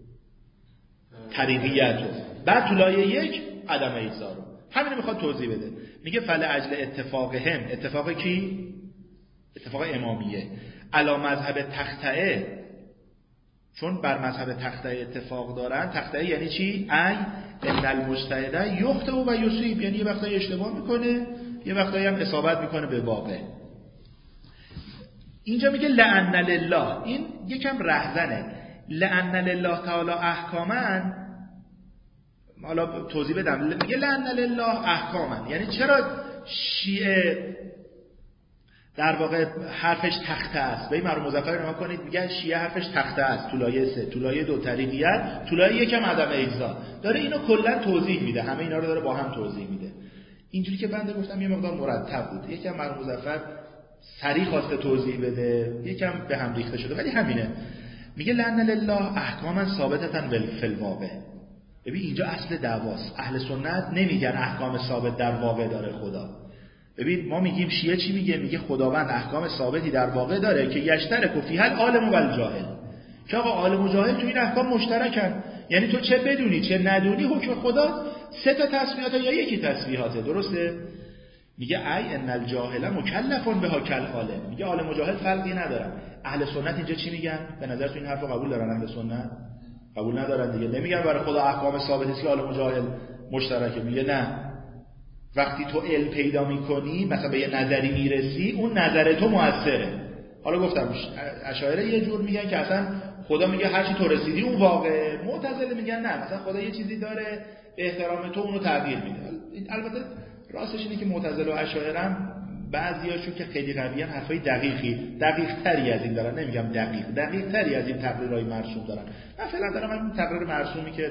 طریقیت رو، بعد تو لایه 1 عدم اجزا رو. همین رو میخواد توضیح بده. میگه فل اجل اتفاقهم، اتفاق کی؟ اتفاق امامیه علی مذهب تقطعه، چون بر مذهب تقطعه اتفاق دارن. تقطعه یعنی چی؟ ان المجتهد یخطئ و یصیب، یعنی یه وقتایی اشتباه میکنه، یه وقتایی هم اصابت میکنه به واقع. اینجا میگه لعن لله، این یکم رهزنه. لعن لله تعالی احکامن، حالا توضیح بدم. میگه لعن لله احکامن یعنی چرا شیعه در واقع حرفش تخته است. به این مرحوم مظفر نگاه کنید، میگه شیعه حرفش تخته است تو لایه 3 تو لایه 2 طریقیت، تو لایه 1 عدم اجزا. داره اینو کلا توضیح میده، همه اینا رو داره با هم توضیح میده. اینجوری که بنده گفتم یه مقدار مرتب بود، یکم مرحوم مظفر سریع خواسته توضیح بده، یکم به هم ریخته شده، ولی همینه. میگه لعن لله احکاما ثابتتن فی الواقع. ببین اینجا اصل دعواست. اهل سنت نمیگن احکام ثابت در واقع داره خدا. ببین ما میگیم شیعه چی میگه؟ میگه خداوند احکام ثابتی در واقع داره که یشترک فیها العالم و الجاهل، که آقا عالم و جاهل تو این احکام مشترکن. یعنی تو چه بدونی چه ندونی حکم خدا 3 تا تسبیحاته یا یکی تسبیحاته، درسته؟ میگه ای ان الجاهل مکلفون بها کالعالم، میگه عالم و جاهل فرقی ندارن. اهل سنت اینجا چی میگن؟ به نظر تو این حرفو قبول دارن اهل سنت؟ قبول ندارن دیگه. نمیگن برای خدا احکام ثابتی است که عالم و جاهل مشترکه. میگه نه، وقتی تو علم پیدا میکنی مثلا به یه نظری میرسی، اون نظر تو موثره. حالا گفتم اشاعره یه جور میگن که اصلا خدا میگه هر چی تو رسیدی اون واقعه. معتزله میگن نه، مثلا خدا یه چیزی داره به احترام تو اونو تغییر میده. البته راستش اینه که معتزله و اشاعره هم بعضیاشون که خیلی قویان حرفای دقیق تری از این دارن، نمیگم دقیق تری از این تقریرهای مرسوم دارن. من فعلا دارم این تقریر مرسومی که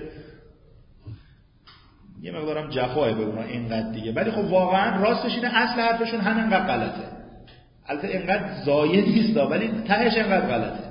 یه مقدارم جفاه به اونا اینقدر دیگه، ولی خب واقعا راستش اینه اصل حرفشون همینقدر غلطه. البته اینقدر زایه نیست ولی تهش اینقدر غلطه.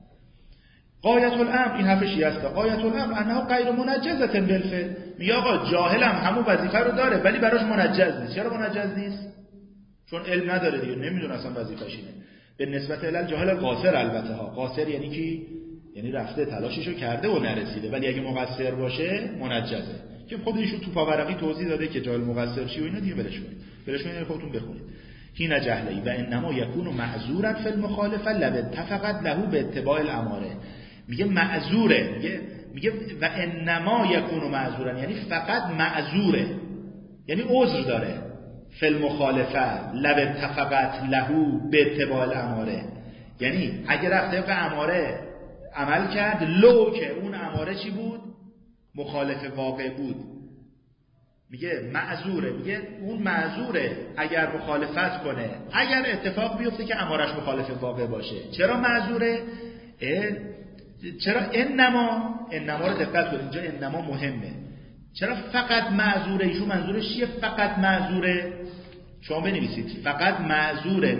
غایت الامر، این حرف شیعه است، غایت الامر انها غیر منجزه بالفعل. میگه آقا جاهلم همون وظیفه رو داره ولی براش منجز نیست. چرا منجز نیست؟ چون علم نداره دیگه، نمیدونه اصلا وظیفه‌ش اینه. به نسبت الجاهل قاصر، البته ها قاصر یعنی کی؟ یعنی رفته تلاششو کرده و نرسیده، ولی اگه مقصر باشه منجزه. که خود ایشون تو پاورقی توضیح داده که جاهل مقصر چی و اینا دیگه برش کنید خودتون بخونید. هین جهلی و انما یکون معذورا فی المخالفه لو اتفقت له به اتباع الاماره. میگه معذوره، میگه و انما یکون معذورا یعنی فقط معذوره، یعنی عذر داره. فی المخالفه لو اتفقت له به اتباع الاماره، یعنی اگر رفت طبق اماره عمل کرد لو که اون اماره چی بود؟ مخالف واقع بود. میگه معذوره، میگه اون معذوره اگر مخالفت کنه، اگر اتفاق بیفته که امارش مخالف واقع باشه. چرا معذوره؟ چرا انما رو دقت کنید، اینجا انما مهمه. چرا فقط معذوره؟ ایشون منظورش چیه فقط معذوره؟ شما بنویسید فقط معذوره،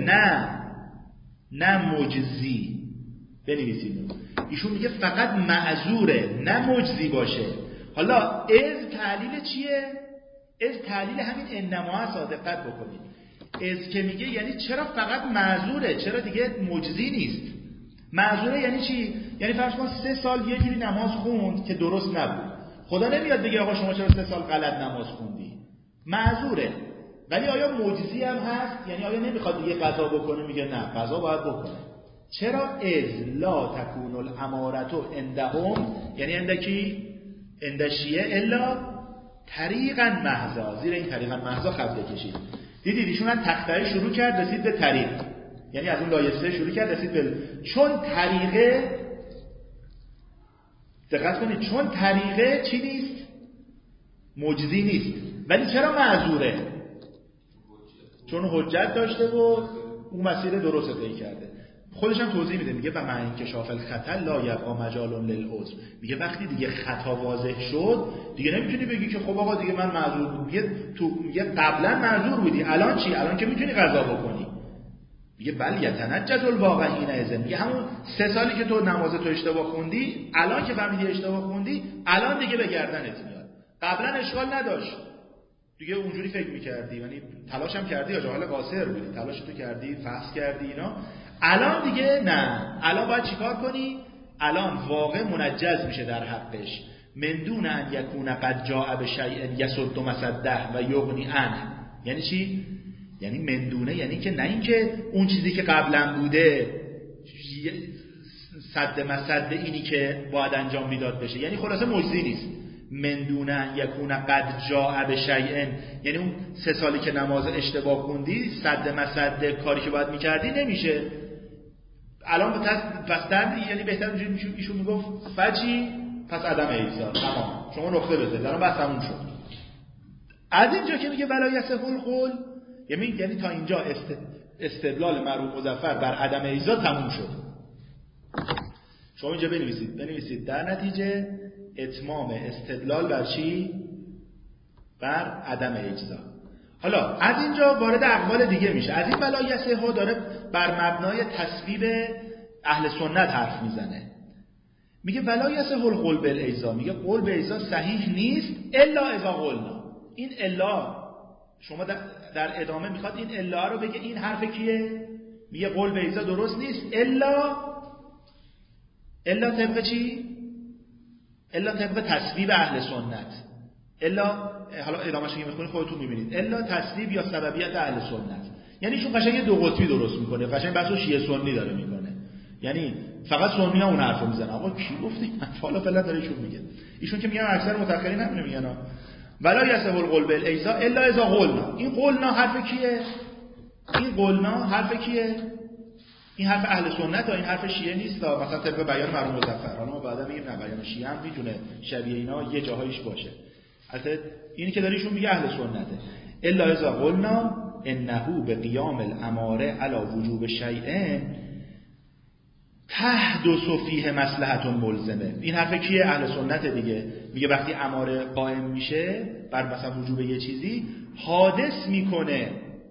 نه مجزی. بنویسید ایشون میگه فقط معذوره نه مجزی باشه. حالا از تعلیل چیه؟ از تعلیل همین انما است، دقت بکنید. از که میگه یعنی چرا فقط معذوره، چرا دیگه مجزی نیست. معذوره یعنی چی؟ یعنی فرض کن 3 سال یه جوری نماز خوند که درست نبود. خدا نمیاد بگه آقا شما چرا 3 سال غلط نماز خوندی. معذوره. ولی آیا مجزی هم هست؟ یعنی آیا نمیخواد دیگه قضا بکنه؟ میگه نه، قضا باید بکنه. چرا؟ از لا تکون الامارة عندهم، یعنی عند کی؟ عند شیعه الا طریقا محضا. زیر این طریقا محضا خط بکشید. دیدید ایشون از تخته‌ای شروع کرد رسید به طریق، یعنی از اون لایسته شروع کرد رسید به، چون طریقه، دقت کنید، چون طریقه چی نیست؟ مجزی نیست. ولی چرا معذوره؟ چون حجت داشته و اون مسیر درست طی کرده. خودش هم توضیح میده، میگه و مع انکشاف الخطا لا یبقى مجال للعذر. میگه وقتی دیگه خطا واضح شد دیگه نمیتونی بگی که خب آقا دیگه من معذور بودم. میگه قبلا معذور بودی، الان چی؟ الان که میتونی قضا بکنی. میگه بل یتنجز الواقعین اذن. میگه همون 3 سالی که تو نماز تو اشتباه خوندی، الان که فهمیدی اشتباه خوندی، الان دیگه به گردنت میاد. قبلا اشکال نداشت دیگه، اونجوری فکر میکردی، یعنی تلاش هم کردی، یا جاهل قاصر بودی، تلاش تو کردی، فحص کردی اینا. الان دیگه نه، الان باید چیکار کنی؟ الان واقع منجز میشه در حقش. من دون ان یکون قد جاء بشیء یسد مسده و یغنی عنه. یعنی چی؟ یعنی من دونه، یعنی که نه اینکه اون چیزی که قبلا بوده صد مسد اینی که باید انجام میداد بشه، یعنی خلاصه مجزی نیست. من دون ان یکون قد جاء بشیء، یعنی اون 3 سالی که نماز اشتباه خوندی صد مسد کاری که باید میکردی نمیشه. الان پس یعنی بهتر اونجوری ایشون میگفت فجی، پس عدم ایزا، تمام، شما نقطه بزنید، الان بس تموم شد. از اینجا که میگه ولا یصح القول، یعنی تا اینجا استدلال مرحوم مظفر بر عدم ایزا تموم شد. شما اینجا بنویسید در نتیجه اتمام استدلال بر چی؟ بر عدم اجزا. حالا از اینجا وارد اقوال دیگه میشه. از این ولا یصح داره بر مبنای تصویب اهل سنت حرف میزنه. میگه ولا یصح القول بالایزا، میگه قول به ایزا صحیح نیست الا اذا قلنا. این الا شما در ادامه میخواد این الا رو بگه. این حرف کیه؟ میگه قول به ایزا درست نیست الا طبق چی؟ الا طبق تصویب اهل سنت. الا، حالا ادامه‌اش که میخونید خودتون میبینید، الا تصویب یا سببیت اهل سنت. یعنی ایشون قشنگ 2 قطبی درست میکنه، قشنگ بحثو شیعه سنی داره میکنه. یعنی فقط سنی ها اون حرفو میزنن. آقا کی گفته؟ حالا فعلا داره ایشون میگه. ایشون که میگن اکثر متأخرین همین میگن ولا یصح القول بالایزا الا اذا قلنا. این قلنا حرف کیه؟ این قلنا حرف کیه؟ این حرف اهل سنت ها، این حرف شیعه نیست. مثلا طبق بیان مرحوم مظفر، حالا ما بعدا میگیم نه، بیان شیعه هم میتونه شبیه اینا یه جاهایش باشه. البته اینی که داره ایشون میگه اهل سنته. الا اذا قلنا انه به قیام الاماره علی وجوب شیء تحدث فیه مصلحت ملزمه. این حرف کیه؟ اهل سنت دیگه. میگه وقتی اماره قائم میشه بر مثلا وجوب یه چیزی، حادث میکنه،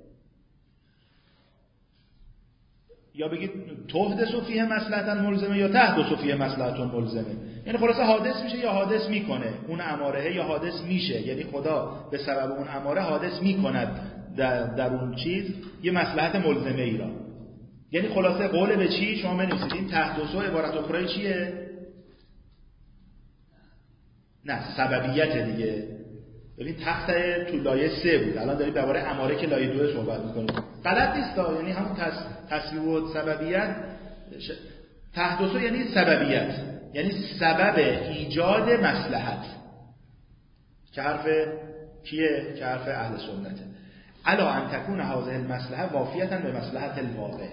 یا بگید تحدث فیه مصلحت ملزمه یا تحدث فیه مصلحت ملزمه. یعنی خلاصه حادث میشه یا حادث میکنه اون اماره، یا حادث میشه، یعنی خدا به سبب اون اماره حادث میکند در اون چیز یه مصلحت ملزمه ای را. یعنی خلاصه قول به چی؟ شما بنویسید این تحدث و عبارت اخرى چیه؟ نه سببیت دیگه. ببین تحت تو لایه 3 بود، الان دارید درباره اماره که لایه 2 صحبت می‌کنید. غلط نیست، یعنی همون تسبیب و سببیت. تحدث یعنی سببیت، یعنی سبب ایجاد مصلحت، که حرف کیه؟ که حرف اهل سنته. الا ان تکون هذه المصلحه وافیه به مصلحت الواقع.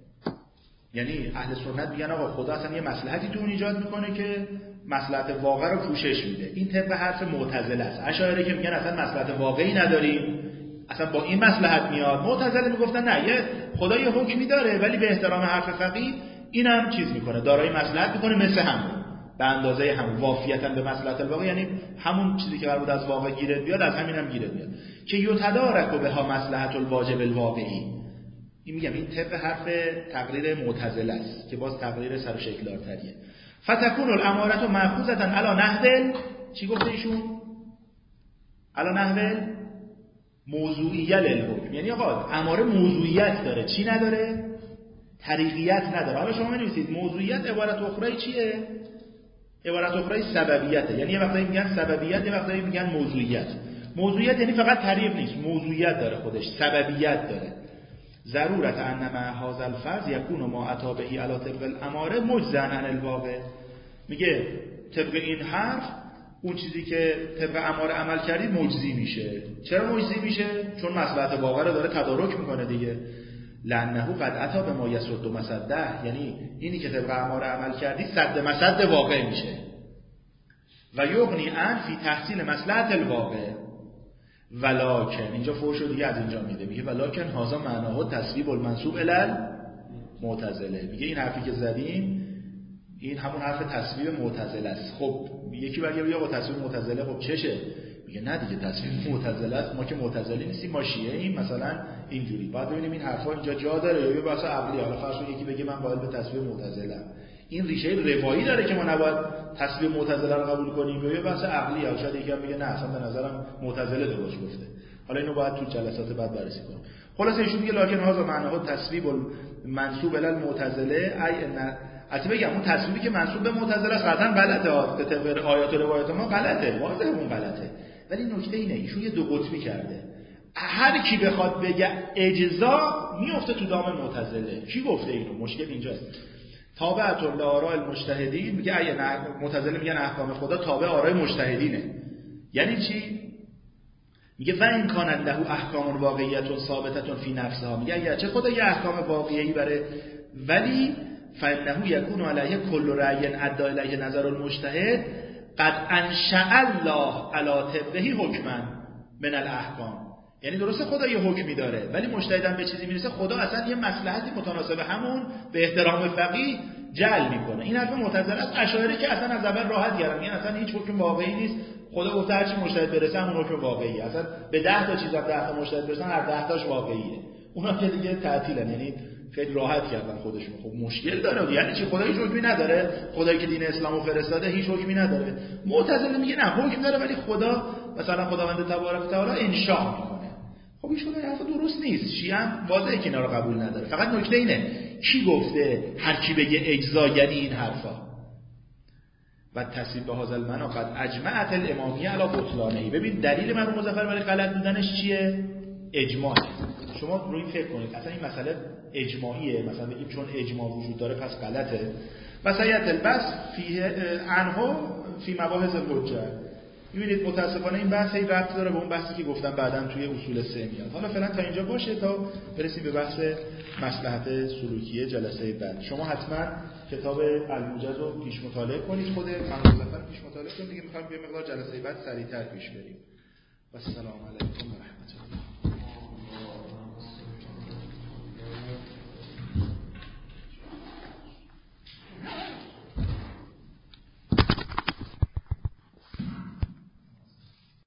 یعنی اهل سنت میگن آقا خدا اصلا یه مصلحتی تو اون ایجاد میکنه که مصلحت واقع رو پوشش میده. این طبق حرف معتزله است. اشاعره که میگن اصلا مصلحت واقعی نداریم، اصلا با این مصلحت میاد. معتزله میگفتن نه، یه خدا یه حکمی داره ولی به احترام حرف فقیه اینم چیز میکنه، دارای مصلحت میکنه، مثل همون به اندازه همون وافیتن به مصلحت الواقع، یعنی همون چیزی که قرار بود از واقع گیرت بیاد از همینم گیرت بیاد. که یتدارک بها مصلحت الواجب الواقعی. این میگم این طبق حرف تقریر معتزله است که باز تقریر سر و شکل‌دارتریه. فتكون الاماره ماخوذه علی نحو چی گفته ایشون؟ علی نحو موضوعیه للحکم. یعنی آقا اماره موضوعیت داره، چی نداره؟ طریقیت نداره. حالا شما بنویسید موضوعیت عبارت اخرى چیه؟ عبارت اخرى سببیته. یعنی یه وقتایی میگن سببیت، یه وقتایی میگن موضوعیت. موضوعیت یعنی فقط طریق نیست، موضوعیت داره خودش، سببیت داره. ضرورت انما هذا الفرض یکون ما اتى به علی طبق الاماره مجزا عن الواقع. میگه طبق این حرف اون چیزی که طبق اماره عمل کردید مجزی میشه. چرا مجزی میشه؟ چون مصلحت واقع رو داره تدارک میکنه دیگه. لانه قد اتى به ما یسد مسده، یعنی اینی که طبق اماره عمل کردید صد مسد واقع میشه. و یغنی عن فی تحصیل مصلحت الواقع. ولکن اینجا فوش رو دیگه از اینجا میده، میگه ولکن هذا معناه تسبیب المنسوب الی معتزله. میگه این حرفی که زدیم این همون حرف تسبیب معتزله است. خب یکی بگه آقا تسبیب معتزله خب چشه؟ میگه نه دیگه تسبیب معتزله است، ما که معتزله نیستیم، ما شیعه ایم مثلا اینجوری. بعد ببینیم این حرفا اینجا جا داره یا یه بحث عقلی. حالا فرض کن یکی بگه من قائل به تسبیب معتزله ام، این ریشه روایی داره که ما نباید تسبیح معتزله رو قبول کنیم، یا یه بحث عقلی، یا شاید یکی هم بگه نه اصلا به نظرم معتزله درست گفته. حالا اینو باید تو جلسات بعد بررسی کنیم. خلاص ایشون میگه لکن هذا معناه تسبیح منسوب الی المعتزله ای ان البته بگم اون تسبیحی که منسوب به معتزله است قطعا غلطه، طبق آیات و روایات ما غلطه، واضحه اون غلطه. ولی نکته اینه ایشون یه دو قطبی کرده. هر کی بخواد بگه اجزا میفته تو دام معتزله. کی گفته اینو؟ مشکل اینجاست. تابعت لآراء المجتهدین. میگه اگه معتزله میگن احکام خدا تابع آراء مجتهدینه. یعنی چی؟ میگه و این کان له احکام واقعیت ثابته فی نفسها. میگه اگه چه خدا یه احکام واقعی بره، ولی فانه یکون علیه کل رأی ادعا الیه نظر المجتهد قد انشأ الله علی طبقه حکما من الاحکام. یعنی درسته خدا یه حکمی داره ولی مجتهدم به چیزی میرسه خدا اصلا یه مصلحتی متناسب همون به احترام فقیه جعل میکنه. این حرف معتزله است. اشاعره که اصلا از اول راحت گردن، یعنی اصلا هیچ حکم واقعی نیست، خدا گفته هر چی مجتهد برسه همون حکم واقعیه. اصلا به 10 تا چیز 10 تا مجتهد برسن هر 10 تاش واقعیه. اونا که دیگه تعطیلن، یعنی خیلی راحت کردن خودشون. خب مشکل داره. یعنی چی؟ خدا هیچ حکمی نداره؟ خدایی که دین اسلامو فرستاده هیچ حکمی نداره؟ معتزله میگه نه حکم داره ولی خدا مثلا خداوند تبارک و تعالی انشاء میکنه. خب این شده حرف درست نیست. شیعه هم واضحه که اینا رو قبول نداره. فقط نکته اینه کی گفته هر کی بگه اجزا یعنی این حرفا. و تصیب به هذا المعنی قد اجمعت الامامیه علی بطلانه. ببین دلیل مرحوم مظفر ولی غلط بودنش چیه؟ اجماع. شما روی این فکر کنید اصلا این مسئله اجماعیه، مثلا بگیم چون اجماع وجود داره پس غلطه. وصیت البس فیه عنه فی مباحث الحجه. می‌بینید متاسفانه این بحث ربط داره به اون بحثی که گفتم بعداً توی اصول 3 میاد. حالا فعلا تا اینجا باشه تا برسیم به بحث مصلحت سلوکیه جلسه بعد. شما حتما کتاب الموجز رو پیش مطالعه کنید، خود مظفر پیش مطالعه کنید دیگه. می‌خوام یه مقدار جلسه بعد سریعتر پیش بریم. و السلام علیکم و رحمت الله.